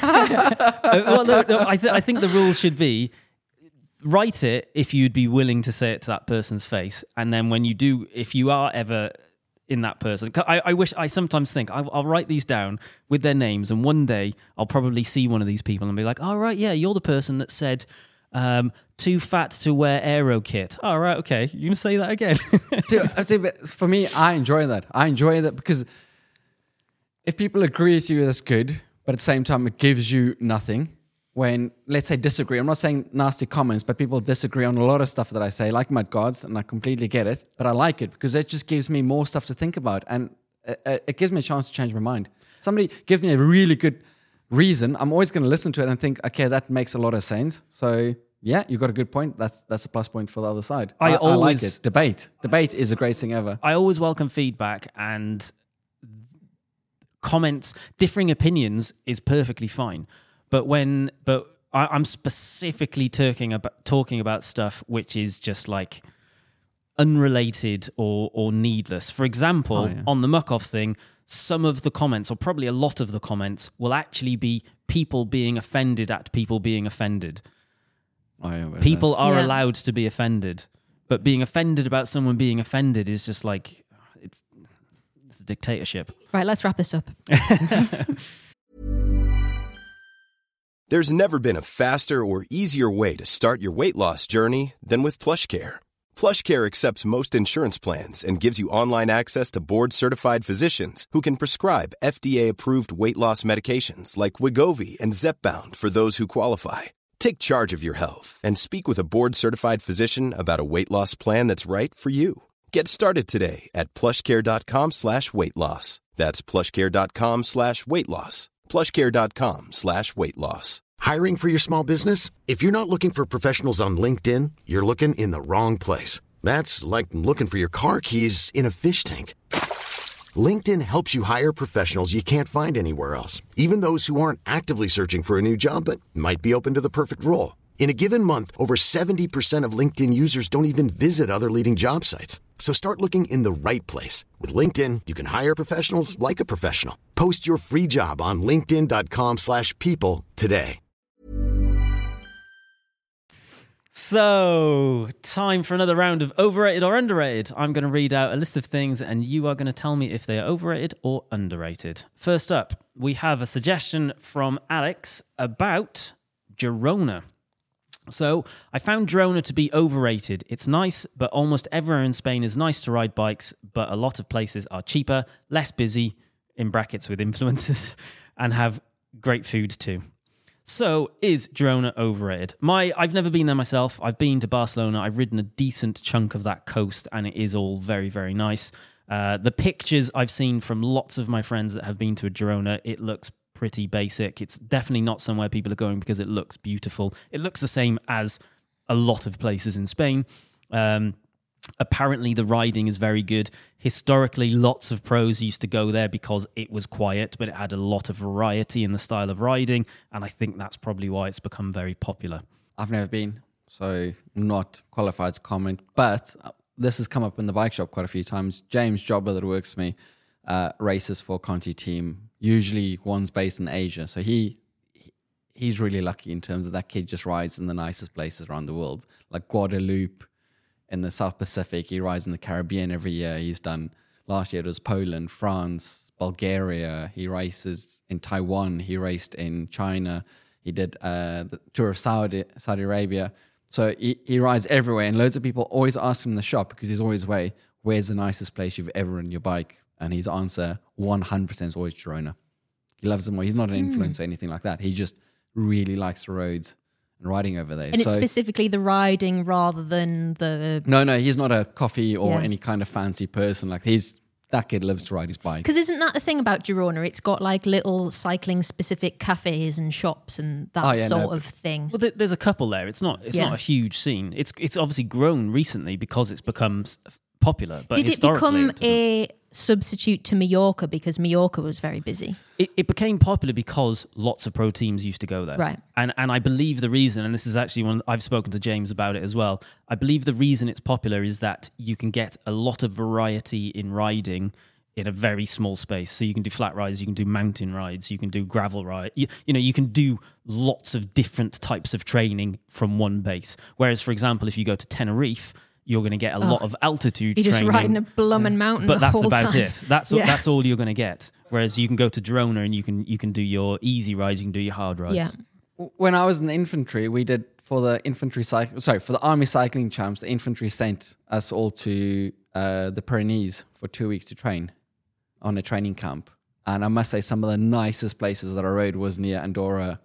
I think the rules should be, write it if you'd be willing to say it to that person's face. And then when you do, if you are ever in that person, I sometimes think I'll write these down with their names, and one day I'll probably see one of these people and be like, "Oh right, yeah, you're the person that said too fat to wear aero kit." Oh right, okay, you gonna say that again? But for me, I enjoy that. I enjoy that because if people agree with you, that's good. But at the same time, it gives you nothing. When, let's say, disagree. I'm not saying nasty comments, but people disagree on a lot of stuff that I say, like mud guards, and I completely get it. But I like it because it just gives me more stuff to think about, and it gives me a chance to change my mind. Somebody gives me a really good reason, I'm always going to listen to it and think, okay, that makes a lot of sense. So yeah, you got a good point. That's a plus point for the other side. I like it. Debate is the greatest thing ever. I always welcome feedback, and comments, differing opinions is perfectly fine. But I'm specifically talking about stuff which is just like unrelated or needless. For example, on the muck off thing, some of the comments, or probably a lot of the comments, will actually be people being offended at people being offended. People are allowed to be offended, but being offended about someone being offended is just like it's a dictatorship. Right, let's wrap this up. There's never been a faster or easier way to start your weight loss journey than with PlushCare. PlushCare accepts most insurance plans and gives you online access to board-certified physicians who can prescribe FDA-approved weight loss medications like Wegovy and Zepbound for those who qualify. Take charge of your health and speak with a board-certified physician about a weight loss plan that's right for you. Get started today at plushcare.com/weightloss. That's plushcare.com/weightloss. plushcare.com/weightloss. Hiring for your small business? If you're not looking for professionals on LinkedIn, you're looking in the wrong place. That's like looking for your car keys in a fish tank. LinkedIn helps you hire professionals you can't find anywhere else, even those who aren't actively searching for a new job but might be open to the perfect role. In a given month, over 70% of LinkedIn users don't even visit other leading job sites. So start looking in the right place. With LinkedIn, you can hire professionals like a professional. Post your free job on linkedin.com/people today. So, time for another round of overrated or underrated. I'm going to read out a list of things and you are going to tell me if they are overrated or underrated. First up, we have a suggestion from Alex about Girona. So, I found Girona to be overrated. It's nice, but almost everywhere in Spain is nice to ride bikes, but a lot of places are cheaper, less busy, in brackets with influencers, and have great food too. So, is Girona overrated? I've never been there myself. I've been to Barcelona. I've ridden a decent chunk of that coast, and it is all very, very nice. The pictures I've seen from lots of my friends that have been to Girona, it looks pretty basic. It's definitely not somewhere people are going because it looks beautiful. It looks the same as a lot of places in Spain. Apparently, the riding is very good. Historically, lots of pros used to go there because it was quiet, but it had a lot of variety in the style of riding, and I think that's probably why it's become very popular. I've never been, so I'm not qualified to comment, but this has come up in the bike shop quite a few times. James Jobber, that works for me, races for Conti team. Usually one's based in Asia, so he's really lucky in terms of that kid just rides in the nicest places around the world, like Guadeloupe, in the South Pacific. He rides in the Caribbean every year. He's done, last year it was Poland, France, Bulgaria. He races in Taiwan. He raced in China. He did the tour of Saudi Arabia. So he rides everywhere, and loads of people always ask him in the shop, because he's always away, where's the nicest place you've ever ridden your bike? And his answer 100% is always Girona. He loves them all. He's not an influencer or anything like that. He just really likes the roads and riding over there. And it's specifically the riding rather than the... No, he's not a coffee or any kind of fancy person. Like, that kid lives to ride his bike. Because isn't that the thing about Girona? It's got like little cycling specific cafes and shops and that of thing. Well, there's a couple there. It's not a huge scene. It's obviously grown recently because it's become popular. But did it become a substitute to Mallorca because Mallorca was very busy? It became popular because lots of pro teams used to go there. Right. And I believe the reason, and this is actually one, I've spoken to James about it as well, I believe the reason it's popular is that you can get a lot of variety in riding in a very small space. So you can do flat rides, you can do mountain rides, you can do gravel rides. You can do lots of different types of training from one base. Whereas, for example, if you go to Tenerife, you're going to get a lot of altitude training. You're just riding a blooming mountain but the whole that's about time. it. That's all you're going to get. Whereas you can go to Girona and you can do your easy rides, you can do your hard rides. Yeah. When I was in the infantry, we did for the Army Cycling Champs, the infantry sent us all to the Pyrenees for 2 weeks to train on a training camp. And I must say, some of the nicest places that I rode was near Andorra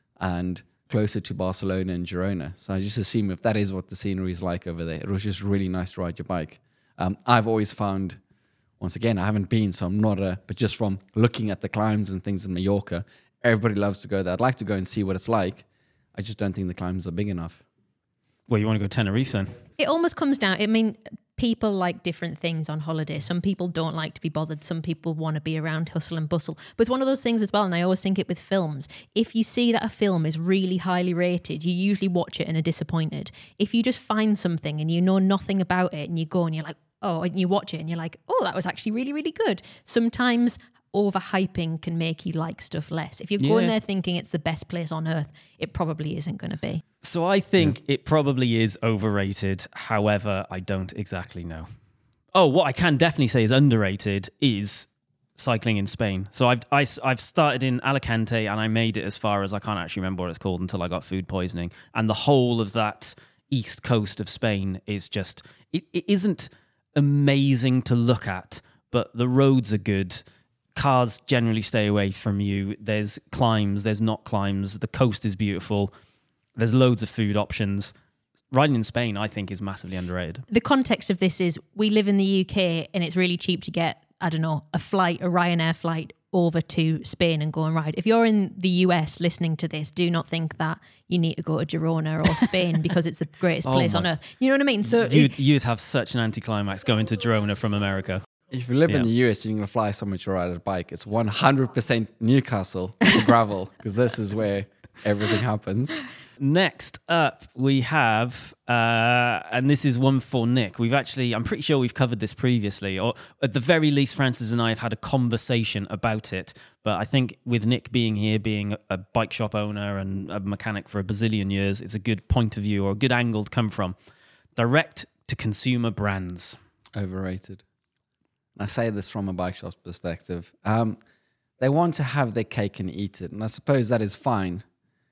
and closer to Barcelona and Girona. So I just assume if that is what the scenery is like over there, it was just really nice to ride your bike. I've always found, once again, I haven't been, so I'm not but just from looking at the climbs and things in Mallorca, everybody loves to go there. I'd like to go and see what it's like. I just don't think the climbs are big enough. Well, you want to go Tenerife then? It almost comes down, people like different things on holiday. Some people don't like to be bothered. Some people want to be around hustle and bustle. But it's one of those things as well, and I always think it with films. If you see that a film is really highly rated, you usually watch it and are disappointed. If you just find something and you know nothing about it and you go and you're like, oh, and you watch it and you're like, oh, that was actually really, really good. Sometimes overhyping can make you like stuff less. If you're going there thinking it's the best place on earth, it probably isn't going to be. So I think it probably is overrated. However, I don't exactly know. Oh, what I can definitely say is underrated is cycling in Spain. So I've started in Alicante and I made it as far as, I can't actually remember what it's called until I got food poisoning. And the whole of that east coast of Spain is just, it isn't amazing to look at, but the roads are good. Cars generally stay away from you. There's climbs, there's not climbs. The coast is beautiful. There's loads of food options. Riding in Spain, I think, is massively underrated. The context of this is we live in the UK and it's really cheap to get, a Ryanair flight over to Spain and go and ride. If you're in the US listening to this, do not think that you need to go to Girona or Spain because it's the greatest place on earth. You know what I mean? So you'd have such an anticlimax going to Girona from America. If you live in the US, you're going to fly somewhere to ride a bike. It's 100% Newcastle to gravel, because this is where everything happens. Next up, we have, and this is one for Nick. I'm pretty sure we've covered this previously, or at the very least, Francis and I have had a conversation about it. But I think with Nick being here, being a bike shop owner and a mechanic for a bazillion years, it's a good point of view or a good angle to come from. Direct to consumer brands. Overrated. And I say this from a bike shop's perspective. They want to have their cake and eat it. And I suppose that is fine.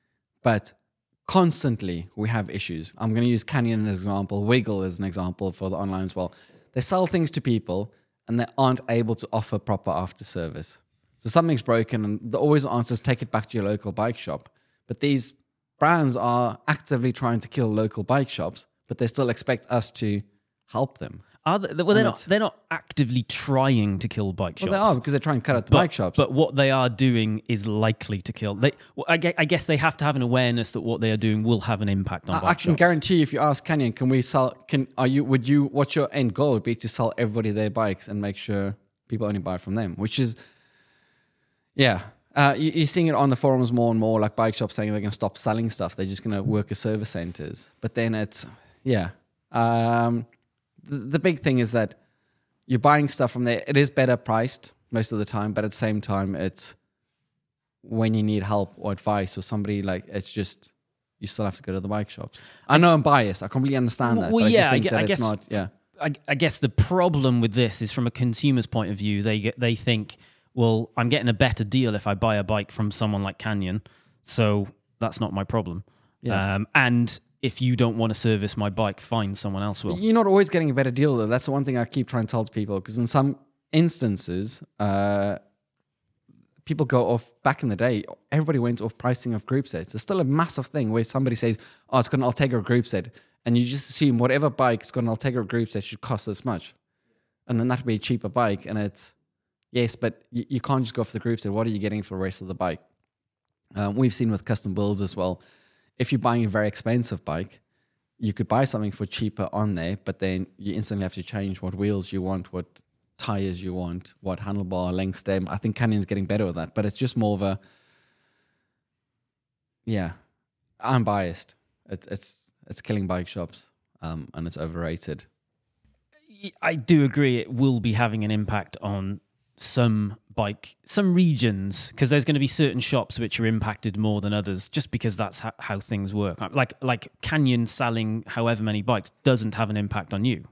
But constantly we have issues. I'm going to use Canyon as an example, Wiggle as an example for the online as well. They sell things to people and they aren't able to offer proper after service. So something's broken, and the always answer is take it back to your local bike shop. But these brands are actively trying to kill local bike shops, but they still expect us to help them. They're not actively trying to kill bike shops. Well, they are, because they're trying to cut out the bike shops. But what they are doing is likely to kill. I guess they have to have an awareness that what they are doing will have an impact on bike shops. I can guarantee you, if you ask Canyon, what's your end goal would be to sell everybody their bikes and make sure people only buy from them, which is, yeah. You're seeing it on the forums more and more, like bike shops saying they're going to stop selling stuff. They're just going to work as service centers. But then it's, yeah. The big thing is that you're buying stuff from there. It is better priced most of the time, but at the same time, it's when you need help or advice or somebody, like, it's just, you still have to go to the bike shops. I know I'm biased. I completely understand that. Well, but yeah, I just think it's not, yeah. I guess the problem with this is from a consumer's point of view, they think, well, I'm getting a better deal if I buy a bike from someone like Canyon, so that's not my problem. Yeah. And if you don't want to service my bike, fine, someone else will. You're not always getting a better deal, though. That's the one thing I keep trying to tell to people, because in some instances, people go off. Back in the day, everybody went off pricing of group sets. There's still a massive thing where somebody says, oh, it's got an Ultegra group set, and you just assume whatever bike's got an Ultegra group set should cost this much. And then that would be a cheaper bike, and it's, yes, but you can't just go off the group set. What are you getting for the rest of the bike? We've seen with custom builds as well. If you're buying a very expensive bike, you could buy something for cheaper on there, but then you instantly have to change what wheels you want, what tires you want, what handlebar, length, stem. I think Canyon's getting better with that, but it's just more of a, yeah, I'm biased. It's killing bike shops, and it's overrated. I do agree it will be having an impact on some regions, because there's going to be certain shops which are impacted more than others, just because that's how things work. Like Canyon selling however many bikes doesn't have an impact on you.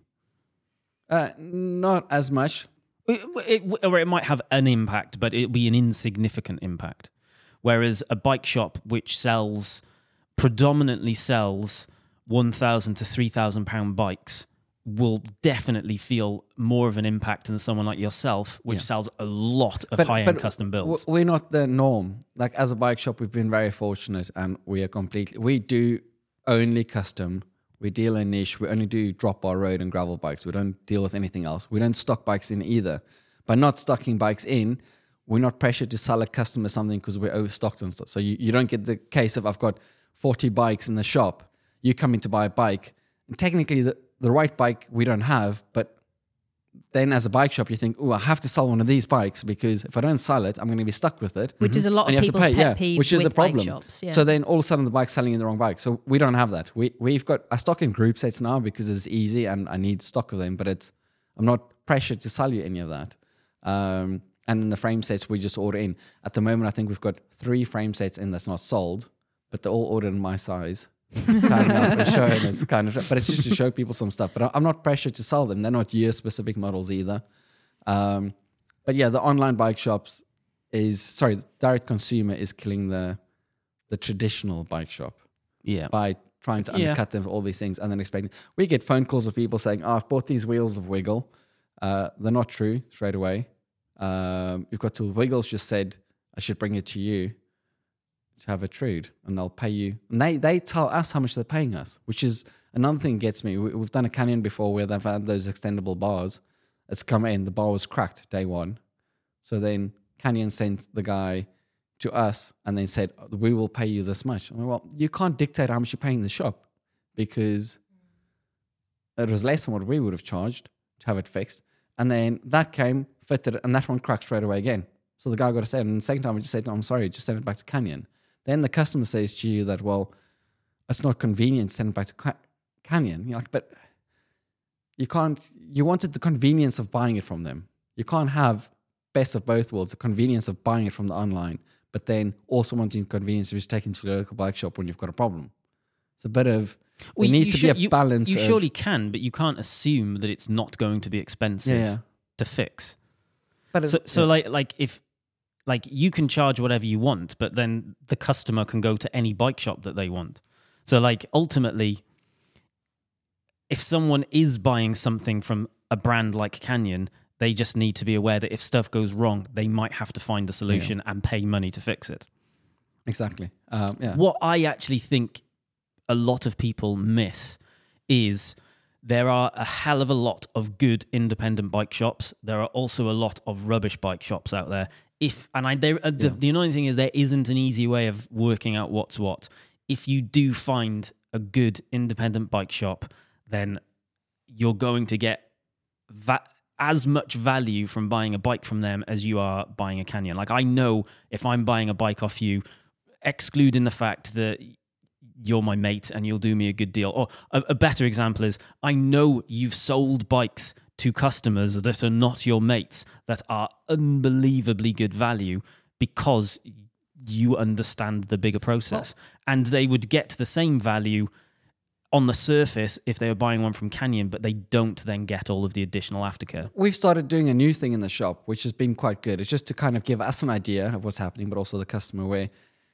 Not as much. Or it might have an impact, but it'll be an insignificant impact. Whereas a bike shop which predominantly sells £1,000 to £3,000 bikes will definitely feel more of an impact than someone like yourself, which sells a lot of high-end custom builds. We're not the norm. Like, as a bike shop, we've been very fortunate, and we do only custom. We deal in niche. We only do drop bar road and gravel bikes. We don't deal with anything else. We don't stock bikes in either. By not stocking bikes in, we're not pressured to sell a customer something because we're overstocked and stuff. So you don't get the case of, I've got 40 bikes in the shop. You come in to buy a bike, and technically the right bike we don't have, but then as a bike shop, you think, oh, I have to sell one of these bikes, because if I don't sell it, I'm going to be stuck with it. Which is a lot of people's pet peeve, which is with a problem. bike shops. Yeah. So then all of a sudden the bike's selling in the wrong bike. So we don't have that. I stock in group sets now because it's easy and I need stock of them, but I'm not pressured to sell you any of that. And then the frame sets we just order in. At the moment, I think we've got 3 frame sets in that's not sold, but they're all ordered in my size. Kind of showing us but it's just to show people some stuff. But I'm not pressured to sell them. They're not year-specific models either. But yeah, the online bike shops direct consumer is killing the traditional bike shop. Yeah, by trying to undercut them for all these things, and then expecting. We get phone calls of people saying, "Oh, I've bought these wheels of Wiggle." They're not true straight away. You've got to Wiggles just said I should bring it to you to have it trued, and they'll pay you. And they tell us how much they're paying us, which is another thing that gets me. We've done a Canyon before where they've had those extendable bars. It's come in, the bar was cracked day one. So then Canyon sent the guy to us and then said, we will pay you this much. I'm like, well, you can't dictate how much you're paying the shop, because it was less than what we would have charged to have it fixed. And then that came, fitted, and that one cracked straight away again. So the guy got to say it. And the second time we just said, no, I'm sorry, just send it back to Canyon. Then the customer says to you that, well, it's not convenient, send it back to Canyon. You're like, but you wanted the convenience of buying it from them. You can't have best of both worlds, the convenience of buying it from the online, but then also wanting the convenience of just taking to your local bike shop when you've got a problem. It's a bit of, there needs to be a balance. You surely can, but you can't assume that it's not going to be expensive to fix. But Like you can charge whatever you want, but then the customer can go to any bike shop that they want. So like ultimately, if someone is buying something from a brand like Canyon, They just need to be aware that if stuff goes wrong, they might have to find a solution and pay money to fix it. Exactly. What I actually think a lot of people miss is there are a hell of a lot of good independent bike shops. There are also a lot of rubbish bike shops out there. The annoying thing is there isn't an easy way of working out what's what. If you do find a good independent bike shop, then you're going to get as much value from buying a bike from them as you are buying a Canyon. Like, I know if I'm buying a bike off you, excluding the fact that you're my mate and you'll do me a good deal. Or a better example is, I know you've sold bikes to customers that are not your mates that are unbelievably good value because you understand the bigger process. And they would get the same value on the surface if they were buying one from Canyon, but they don't then get all of the additional aftercare. We've started doing a new thing in the shop, which has been quite good. It's just to kind of give us an idea of what's happening, but also the customer, where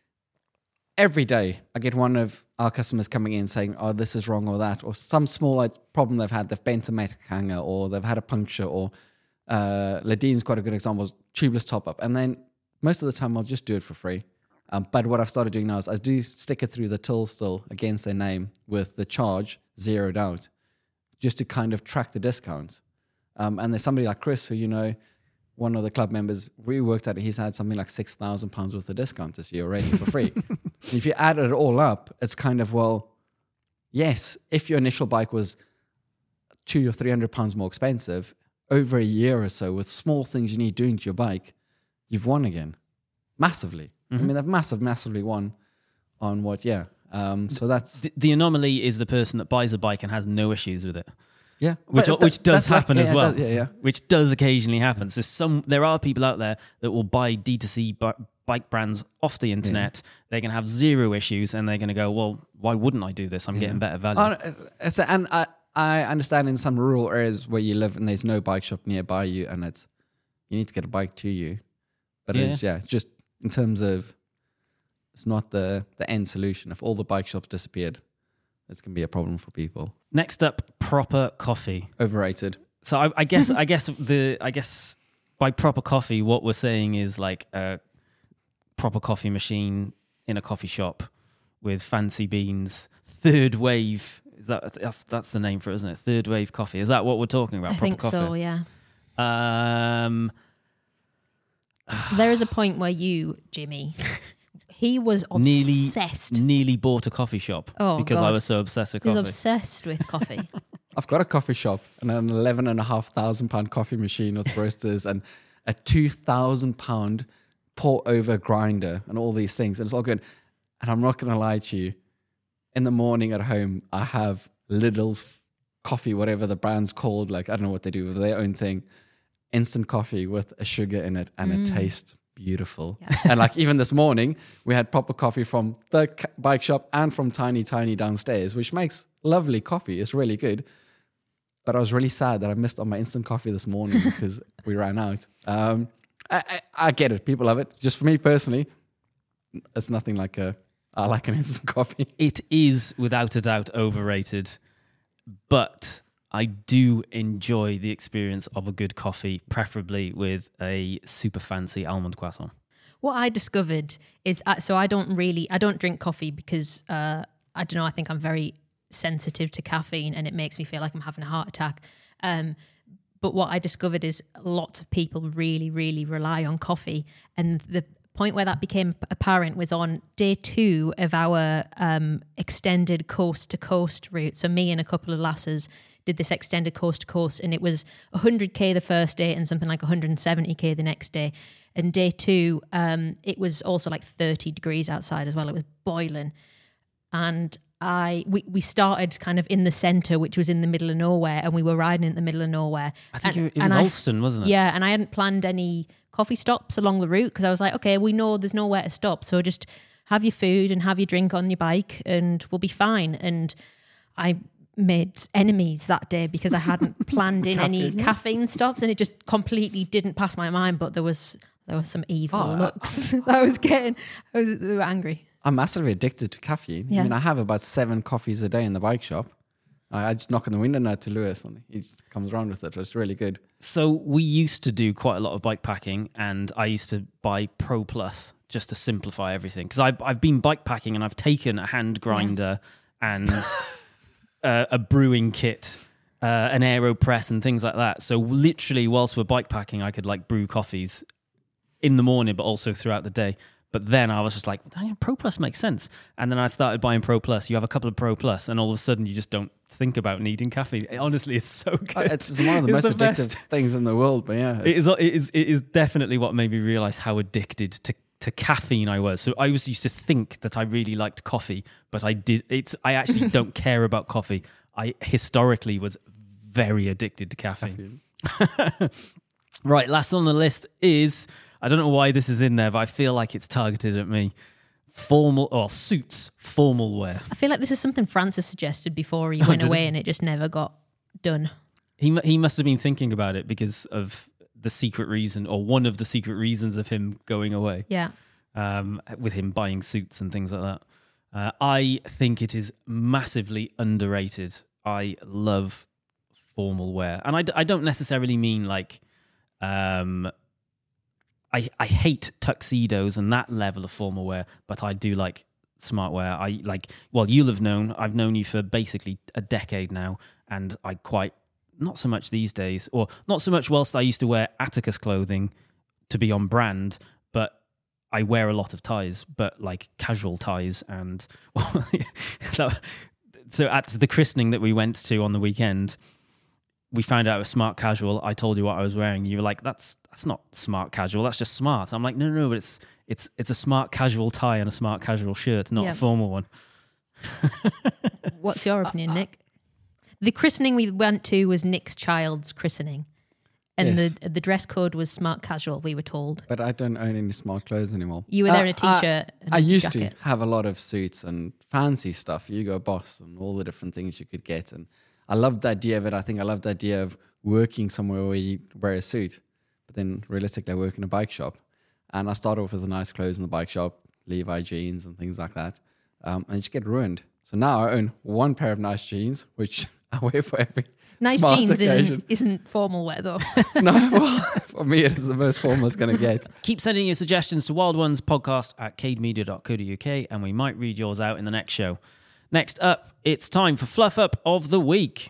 every day I get one of our customers coming in saying, oh, this is wrong or that, or some small problem they've had. They've bent a metal hanger, or they've had a puncture, or Ladine's quite a good example, tubeless top up. And then most of the time I'll just do it for free. But what I've started doing now is I do stick it through the till still against their name with the charge zeroed out, just to kind of track the discounts. And there's somebody like Chris, who, you know, one of the club members, we worked at, he's had something like £6,000 worth of discount this year already for free. If you add it all up, it's kind of, well, yes, if your initial bike was £200 or £300 more expensive, over a year or so, with small things you need doing to your bike, you've won again. Massively. I mean, they've massively won on what, so that's... The anomaly is the person that buys a bike and has no issues with it. Yeah. Which does happen as well. Yeah. Which does occasionally happen. So there are people out there that will buy D2C bike brands off the internet. They're going to have zero issues and they're going to go, well, why wouldn't I do this? I'm getting better value. And I understand in some rural areas where you live and there's no bike shop nearby you, and you need to get a bike to you. But it's just in terms of, it's not the end solution. If all the bike shops disappeared, it's going to be a problem for people. Next up, proper coffee. Overrated. So I guess by proper coffee, what we're saying is like a proper coffee machine in a coffee shop with fancy beans, third wave. That's the name for it, isn't it? Third wave coffee. Is that what we're talking about? I think coffee? so, yeah. There is a point where you, Jimmy, he was obsessed. Nearly bought a coffee shop because I was so obsessed with coffee. He was obsessed with coffee. I've got a coffee shop and an £11,500 coffee machine with roasters and a £2,000 pour over grinder and all these things. And it's all good. And I'm not going to lie to you. In the morning at home, I have Lidl's coffee, whatever the brand's called. Like, I don't know what they do with their own thing. Instant coffee with a sugar in it, and it tastes beautiful. Yeah. And like even this morning, we had proper coffee from the bike shop and from Tiny downstairs, which makes lovely coffee. It's really good. But I was really sad that I missed on my instant coffee this morning because we ran out. I get it. People love it. Just for me personally, it's nothing like I like an instant coffee. It is without a doubt overrated, but I do enjoy the experience of a good coffee, preferably with a super fancy almond croissant. What I discovered is, so I don't drink coffee because, I don't know, I think I'm very sensitive to caffeine and it makes me feel like I'm having a heart attack. But what I discovered is lots of people really, really rely on coffee. And the point where that became apparent was on day 2 of our extended coast-to-coast route. So me and a couple of lasses did this extended coast-to-coast, and it was 100k the first day and something like 170k the next day. And day 2, it was also like 30 degrees outside as well. It was boiling. And we started kind of in the centre, which was in the middle of nowhere, and we were riding in the middle of nowhere. I think it was Alston, wasn't it? Yeah, and I hadn't planned any coffee stops along the route because I was like, okay, we know there's nowhere to stop, so just have your food and have your drink on your bike and we'll be fine. And I made enemies that day because I hadn't planned in any caffeine stops, and it just completely didn't pass my mind, but there was some evil looks that I was getting. They were angry. I'm massively addicted to caffeine. Yeah. I mean, I have about 7 coffees a day in the bike shop. I just knock on the window now to Lewis, and he just comes around with it. It's really good. So we used to do quite a lot of bike packing, and I used to buy Pro Plus just to simplify everything. Because I've been bike packing, and I've taken a hand grinder and a brewing kit, an AeroPress, and things like that. So literally, whilst we're bike packing, I could like brew coffees in the morning, but also throughout the day. But then I was just like, Pro Plus makes sense. And then I started buying Pro Plus. You have a couple of Pro Plus, and all of a sudden you just don't think about needing caffeine. Honestly, it's so good. It's one of the most addictive things in the world. But yeah, it is definitely what made me realize how addicted to caffeine I was. So I used to think that I really liked coffee, but I actually don't care about coffee. I historically was very addicted to caffeine. Right, last on the list is, I don't know why this is in there, but I feel like it's targeted at me. Suits, formal wear. I feel like this is something Francis suggested before he went away and it just never got done. He must have been thinking about it because of the secret reason, or one of the secret reasons of him going away. Yeah. With him buying suits and things like that. I think it is massively underrated. I love formal wear. And I don't necessarily mean like... I hate tuxedos and that level of formal wear, but I do like smart wear. You'll have known, I've known you for basically a decade now, and I quite, not so much these days, or not so much whilst I used to wear Atticus clothing to be on brand, but I wear a lot of ties, but like casual ties. And so at the christening that we went to on the weekend, we found out it was smart casual. I told you what I was wearing. You were like, that's not smart casual. That's just smart. I'm like, no, but it's a smart casual tie and a smart casual shirt, not a formal one. What's your opinion, Nick? The christening we went to was Nick's child's christening. And Yes. the dress code was smart casual, we were told. But I don't own any smart clothes anymore. You were there in a t-shirt and I a used jacket. to have a lot of suits and fancy stuff, Hugo Boss and all the different things you could get. And I loved the idea of it. I think I loved the idea of working somewhere where you wear a suit. But then realistically, I work in a bike shop. And I started off with the nice clothes in the bike shop, Levi jeans and things like that. And you just get ruined. So now I own one pair of nice jeans, which I wear for every Nice smart jeans occasion. isn't formal wear though. No, well, for me, it is the most formal it's going to get. Keep sending your suggestions to wildonespodcast@cademedia.co.uk, and we might read yours out in the next show. Next up, it's time for Fluff Up of the Week.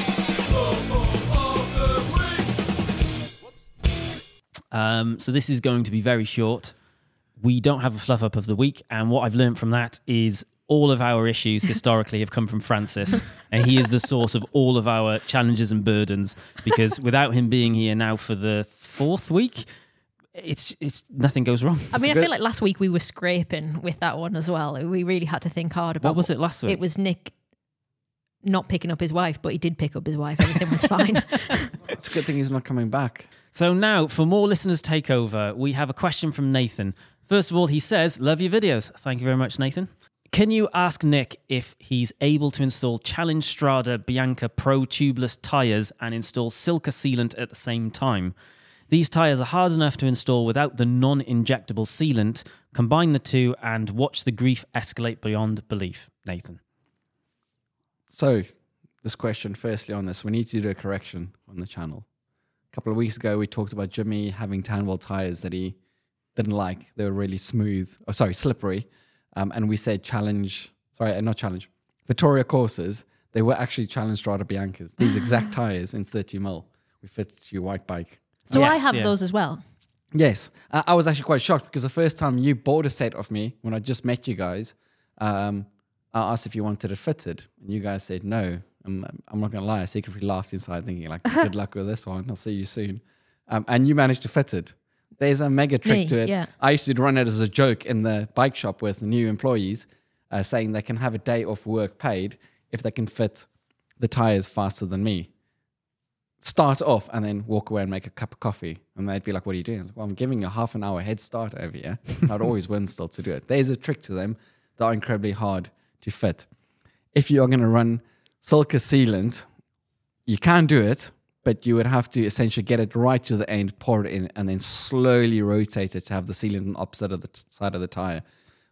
So this is going to be very short. We don't have a Fluff Up of the Week, and what I've learned from that is all of our issues historically have come from Francis, and he is the source of all of our challenges and burdens, because without him being here now for the 4th week, it's nothing goes wrong. I mean, I feel like last week we were scraping with that one as well. We really had to think hard about What was it last week? It was Nick not picking up his wife, but he did pick up his wife. Everything was fine. It's a good thing he's not coming back. So now, for more listeners take over, we have a question from Nathan. First of all, he says, love your videos. Thank you very much, Nathan. Can you ask Nick if he's able to install Challenge Strada Bianca Pro tubeless tyres and install Silca sealant at the same time? These tyres are hard enough to install without the non-injectable sealant. Combine the two and watch the grief escalate beyond belief. Nathan. So, this question, firstly on this, we need to do a correction on the channel. A couple of weeks ago, we talked about Jimmy having Tanwell tyres that he didn't like. They were really slippery. And we said Vittoria Corsas, they were actually Challenge Strada Biancas. These exact tyres in 30mm. We fit to your white bike. So Yes, I have yeah. those as well. Yes. I was actually quite shocked because the first time you bought a set of me, when I just met you guys, I asked if you wanted it fitted. And you guys said no. I'm not going to lie. I secretly laughed inside thinking like, good luck with this one. I'll see you soon. And you managed to fit it. There's a mega trick to it. Yeah. I used to run it as a joke in the bike shop with the new employees, saying they can have a day off work paid if they can fit the tires faster than me. Start off and then walk away and make a cup of coffee. And they'd be like, what are you doing? I was like, well, I'm giving you a half an hour head start over here. I'd always win still to do it. There's a trick to them that are incredibly hard to fit. If you are going to run Silca sealant, you can do it, but you would have to essentially get it right to the end, pour it in, and then slowly rotate it to have the sealant on the opposite of the side of the tire.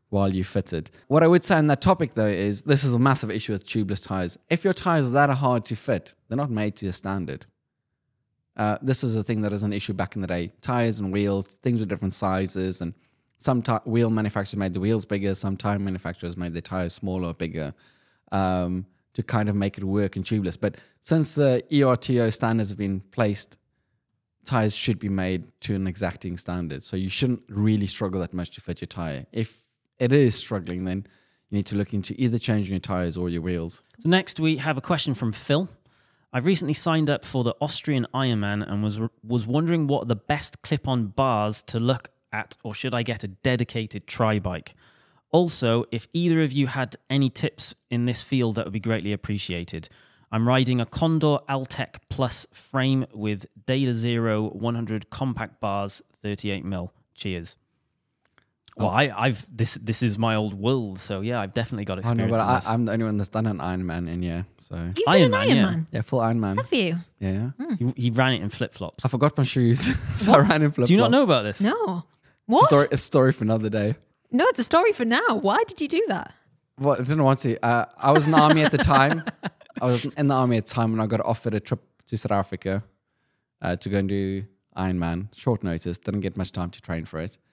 while you fit it. What I would say on that topic, though, is this is a massive issue with tubeless tires. If your tires are that hard to fit, they're not made to your standard. This is a thing that is an issue back in the day. Tires and wheels, things with different sizes, and some wheel manufacturers made the wheels bigger, some tire manufacturers made the tires smaller or bigger to kind of make it work in tubeless. But since the ERTO standards have been placed, tires should be made to an exacting standard. So you shouldn't really struggle that much to fit your tire. If it is struggling, then you need to look into either changing your tires or your wheels. So next we have a question from Phil. I've recently signed up for the Austrian Ironman and was wondering what are the best clip-on bars to look at, or should I get a dedicated tri-bike? Also, if either of you had any tips in this field, that would be greatly appreciated. I'm riding a Condor Altec Plus frame with Data Zero 100 compact bars, 38mm. Cheers. Well, this is my old world, so yeah, I've definitely got experience. Oh no, in but this. I'm the only one that's done an Ironman in here. So You've done an Ironman, yeah. Ironman? yeah, full Ironman. Have you? Yeah. He ran it in flip-flops. I forgot my shoes, so I ran in flip-flops. Do you not know about this? No. What? A story for another day. No, it's a story for now. Why did you do that? Well, I didn't want to. I was in the army at the time. I was in the army at the time when I got offered a trip to South Africa to go and do Ironman. Short notice. Didn't get much time to train for it.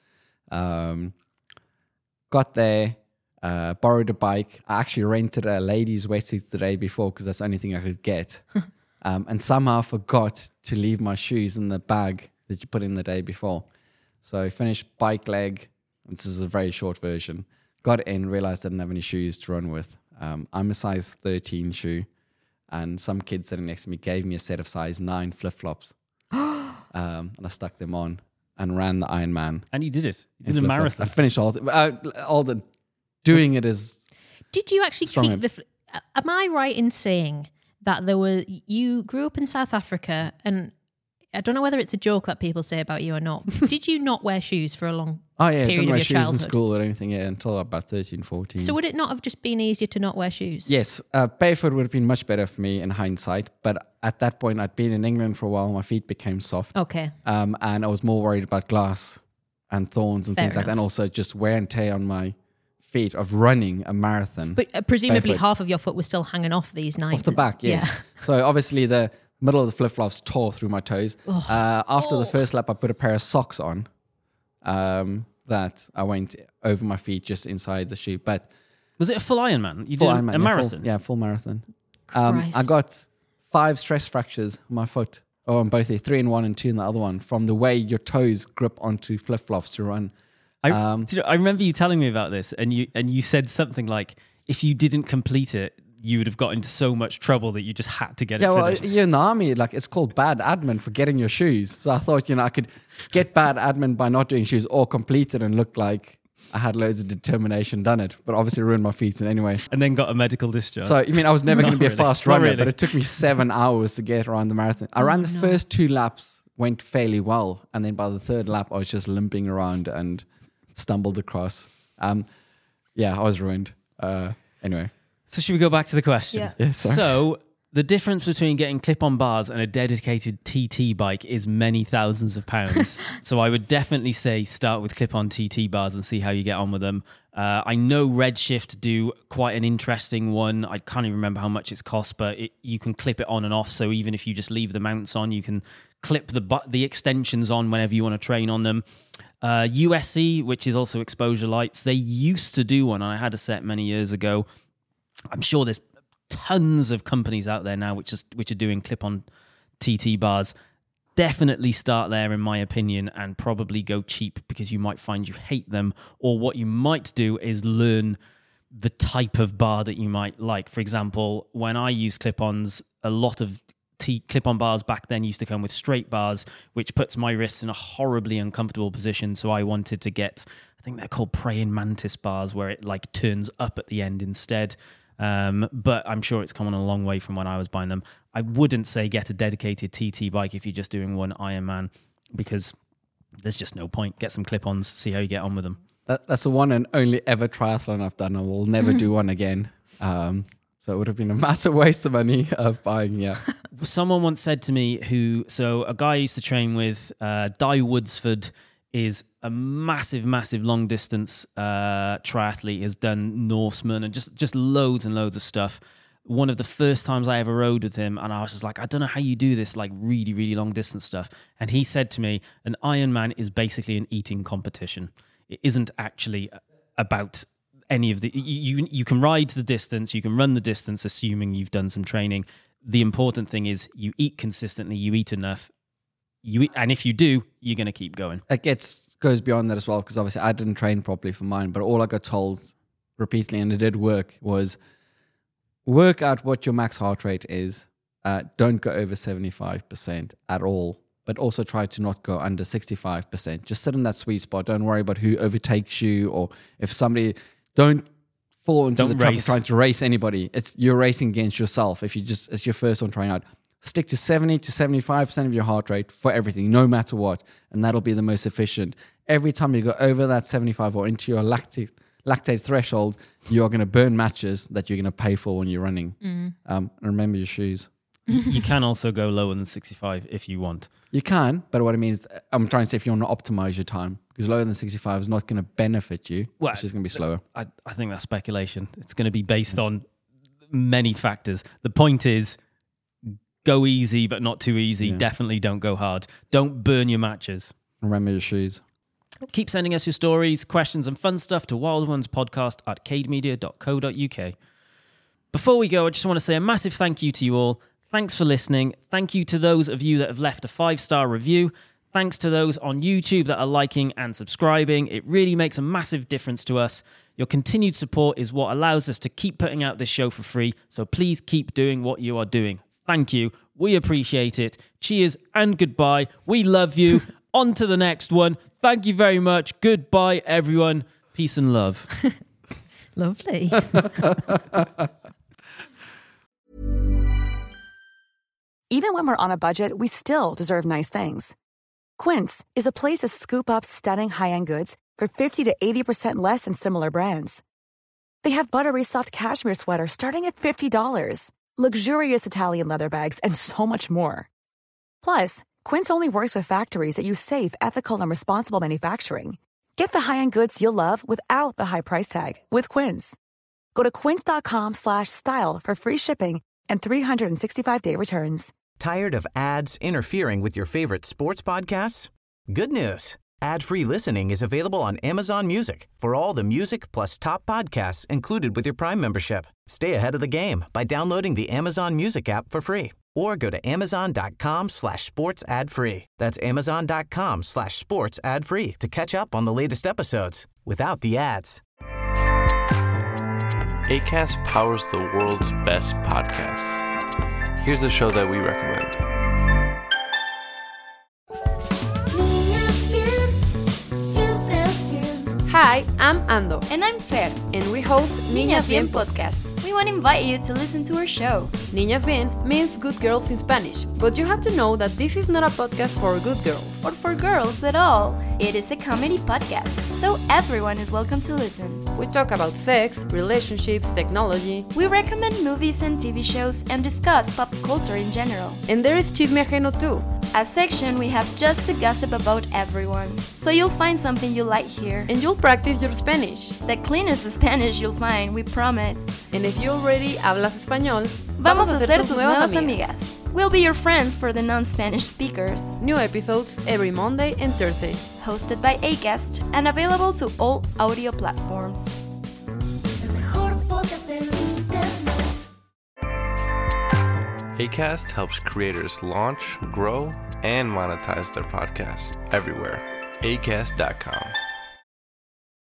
Got there, borrowed a bike. I actually rented a ladies' wetsuit the day before because that's the only thing I could get. And somehow forgot to leave my shoes in the bag that you put in the day before. So I finished bike leg. This is a very short version. Got in, realized I didn't have any shoes to run with. I'm a size 13 shoe. And some kid sitting next to me gave me a set of size 9 flip-flops. And I stuck them on and ran the Ironman. And you did it. You in did a flip-flops. marathon. I finished all the doing it is. Did you actually Strong keep the... Am I right in saying that you grew up in South Africa, and I don't know whether it's a joke that people say about you or not. Did you not wear shoes for a long Oh yeah, period didn't of wear your shoes in childhood? school or anything until about 13, 14. So would it not have just been easier to not wear shoes? Yes, barefoot would have been much better for me in hindsight. But at that point, I'd been in England for a while. My feet became soft. Okay. And I was more worried about glass and thorns and Fair things like that. And enough. also just wear and tear on my feet of running a marathon. But presumably barefoot. half of your foot was still hanging off these knives. Off the back, yes. Yeah. So obviously the middle of the flip-flops tore through my toes. After the first lap, I put a pair of socks on that I went over my feet just inside the shoe. But Was it a full Ironman? You full did Ironman, a marathon? full marathon. Christ. I got 5 stress fractures on my foot. Oh, on both, 3 in one and 2 in the other one, from the way your toes grip onto flip-flops to run. I remember you telling me about this, and you said something like, if you didn't complete it, you would have got into so much trouble that you just had to get it Yeah, well, finished. you're in the army. Like, it's called bad admin for getting your shoes. So I thought, I could get bad admin by not doing shoes or complete it and look like I had loads of determination done it. But obviously ruined my feet anyway. And then got a medical discharge. So, I was never going to be a really. fast Not runner, really. but it took me 7 hours to get around the marathon. I ran the first 2 laps, went fairly well. And then by the 3rd lap, I was just limping around and stumbled across. I was ruined. Anyway. So should we go back to the question? Yeah. Yes, sorry. So the difference between getting clip-on bars and a dedicated TT bike is many thousands of pounds. So I would definitely say start with clip-on TT bars and see how you get on with them. I know Redshift do quite an interesting one. I can't even remember how much it's cost, but you can clip it on and off. So even if you just leave the mounts on, you can clip the extensions on whenever you want to train on them. USC, which is also Exposure Lights, they used to do one, and I had a set many years ago. I'm sure there's tons of companies out there now which are doing clip-on TT bars. Definitely start there, in my opinion, and probably go cheap because you might find you hate them. Or what you might do is learn the type of bar that you might like. For example, when I use clip-ons, a lot of clip-on bars back then used to come with straight bars, which puts my wrists in a horribly uncomfortable position. So I wanted to get, I think they're called praying mantis bars, where it like turns up at the end instead. But I'm sure it's come on a long way from when I was buying them. I wouldn't say get a dedicated TT bike if you're just doing one Ironman, because there's just no point. Get some clip-ons, see how you get on with them. That's the one and only ever triathlon I've done. I will never do one again. So it would have been a massive waste of money of buying, yeah. Someone once said to me a guy I used to train with, Di Woodsford is a massive, massive long distance triathlete. Has done Norseman and just loads and loads of stuff. One of the first times I ever rode with him, and I was just like, I don't know how you do this, like really, really long distance stuff. And he said to me, an Ironman is basically an eating competition. It isn't actually about any of the... You can ride the distance, you can run the distance, assuming you've done some training. The important thing is you eat consistently, you eat enough, and if you do, you're going to keep going. It goes beyond that as well, because obviously I didn't train properly for mine, but all I got told repeatedly, and it did work, was work out what your max heart rate is. Don't go over 75% at all, but also try to not go under 65%. Just sit in that sweet spot. Don't worry about who overtakes you, or if somebody... Don't fall into the trap of trying to race anybody. You're racing against yourself. If it's your first one trying out, stick to 70 to 75% of your heart rate for everything, no matter what, and that'll be the most efficient. Every time you go over that 75 or into your lactate threshold, you are going to burn matches that you're going to pay for when you're running. And remember your shoes. You can also go lower than 65 if you want. You can, but what I mean is, I'm trying to say if you want to optimize your time, because lower than 65 is not going to benefit you. Well, it's just going to be slower. I think that's speculation. It's going to be based on many factors. The point is, go easy, but not too easy. Yeah. Definitely don't go hard. Don't burn your matches. Remember your shoes. Keep sending us your stories, questions, and fun stuff to wildonespodcast@cademedia.co.uk. Before we go, I just want to say a massive thank you to you all. Thanks for listening. Thank you to those of you that have left a 5-star review. Thanks to those on YouTube that are liking and subscribing. It really makes a massive difference to us. Your continued support is what allows us to keep putting out this show for free. So please keep doing what you are doing. Thank you. We appreciate it. Cheers and goodbye. We love you. On to the next one. Thank you very much. Goodbye, everyone. Peace and love. Lovely. Even when we're on a budget, we still deserve nice things. Quince is a place to scoop up stunning high-end goods for 50 to 80% less than similar brands. They have buttery soft cashmere sweaters starting at $50, luxurious Italian leather bags, and so much more. Plus, Quince only works with factories that use safe, ethical, and responsible manufacturing. Get the high-end goods you'll love without the high price tag with Quince. Go to quince.com/style for free shipping and 365-day returns. Tired of ads interfering with your favorite sports podcasts? Good news. Ad-free listening is available on Amazon Music for all the music plus top podcasts included with your Prime membership. Stay ahead of the game by downloading the Amazon Music app for free or go to amazon.com/sports ad free. That's amazon.com/sports ad free to catch up on the latest episodes without the ads. Acast powers the world's best podcasts. Here's a show that we recommend. Hi, I'm Ando. And I'm Fer. And we host Niñas Bien podcast. We want to invite you to listen to our show. Niñas Bien means good girls in Spanish, but you have to know that this is not a podcast for good girls. Or for girls at all. It is a comedy podcast, so everyone is welcome to listen. We talk about sex, relationships, technology. We recommend movies and TV shows and discuss pop culture in general. And there is Chisme Ajeno too. A section we have just to gossip about everyone. So you'll find something you like here. And you'll practice your Spanish. The cleanest Spanish you'll find, we promise. And if you already hablas español, vamos a ser tus nuevas amigas. We'll be your friends for the non-Spanish speakers. New episodes every Monday and Thursday. Hosted by Acast and available to all audio platforms. Acast helps creators launch, grow, and monetize their podcasts everywhere. Acast.com.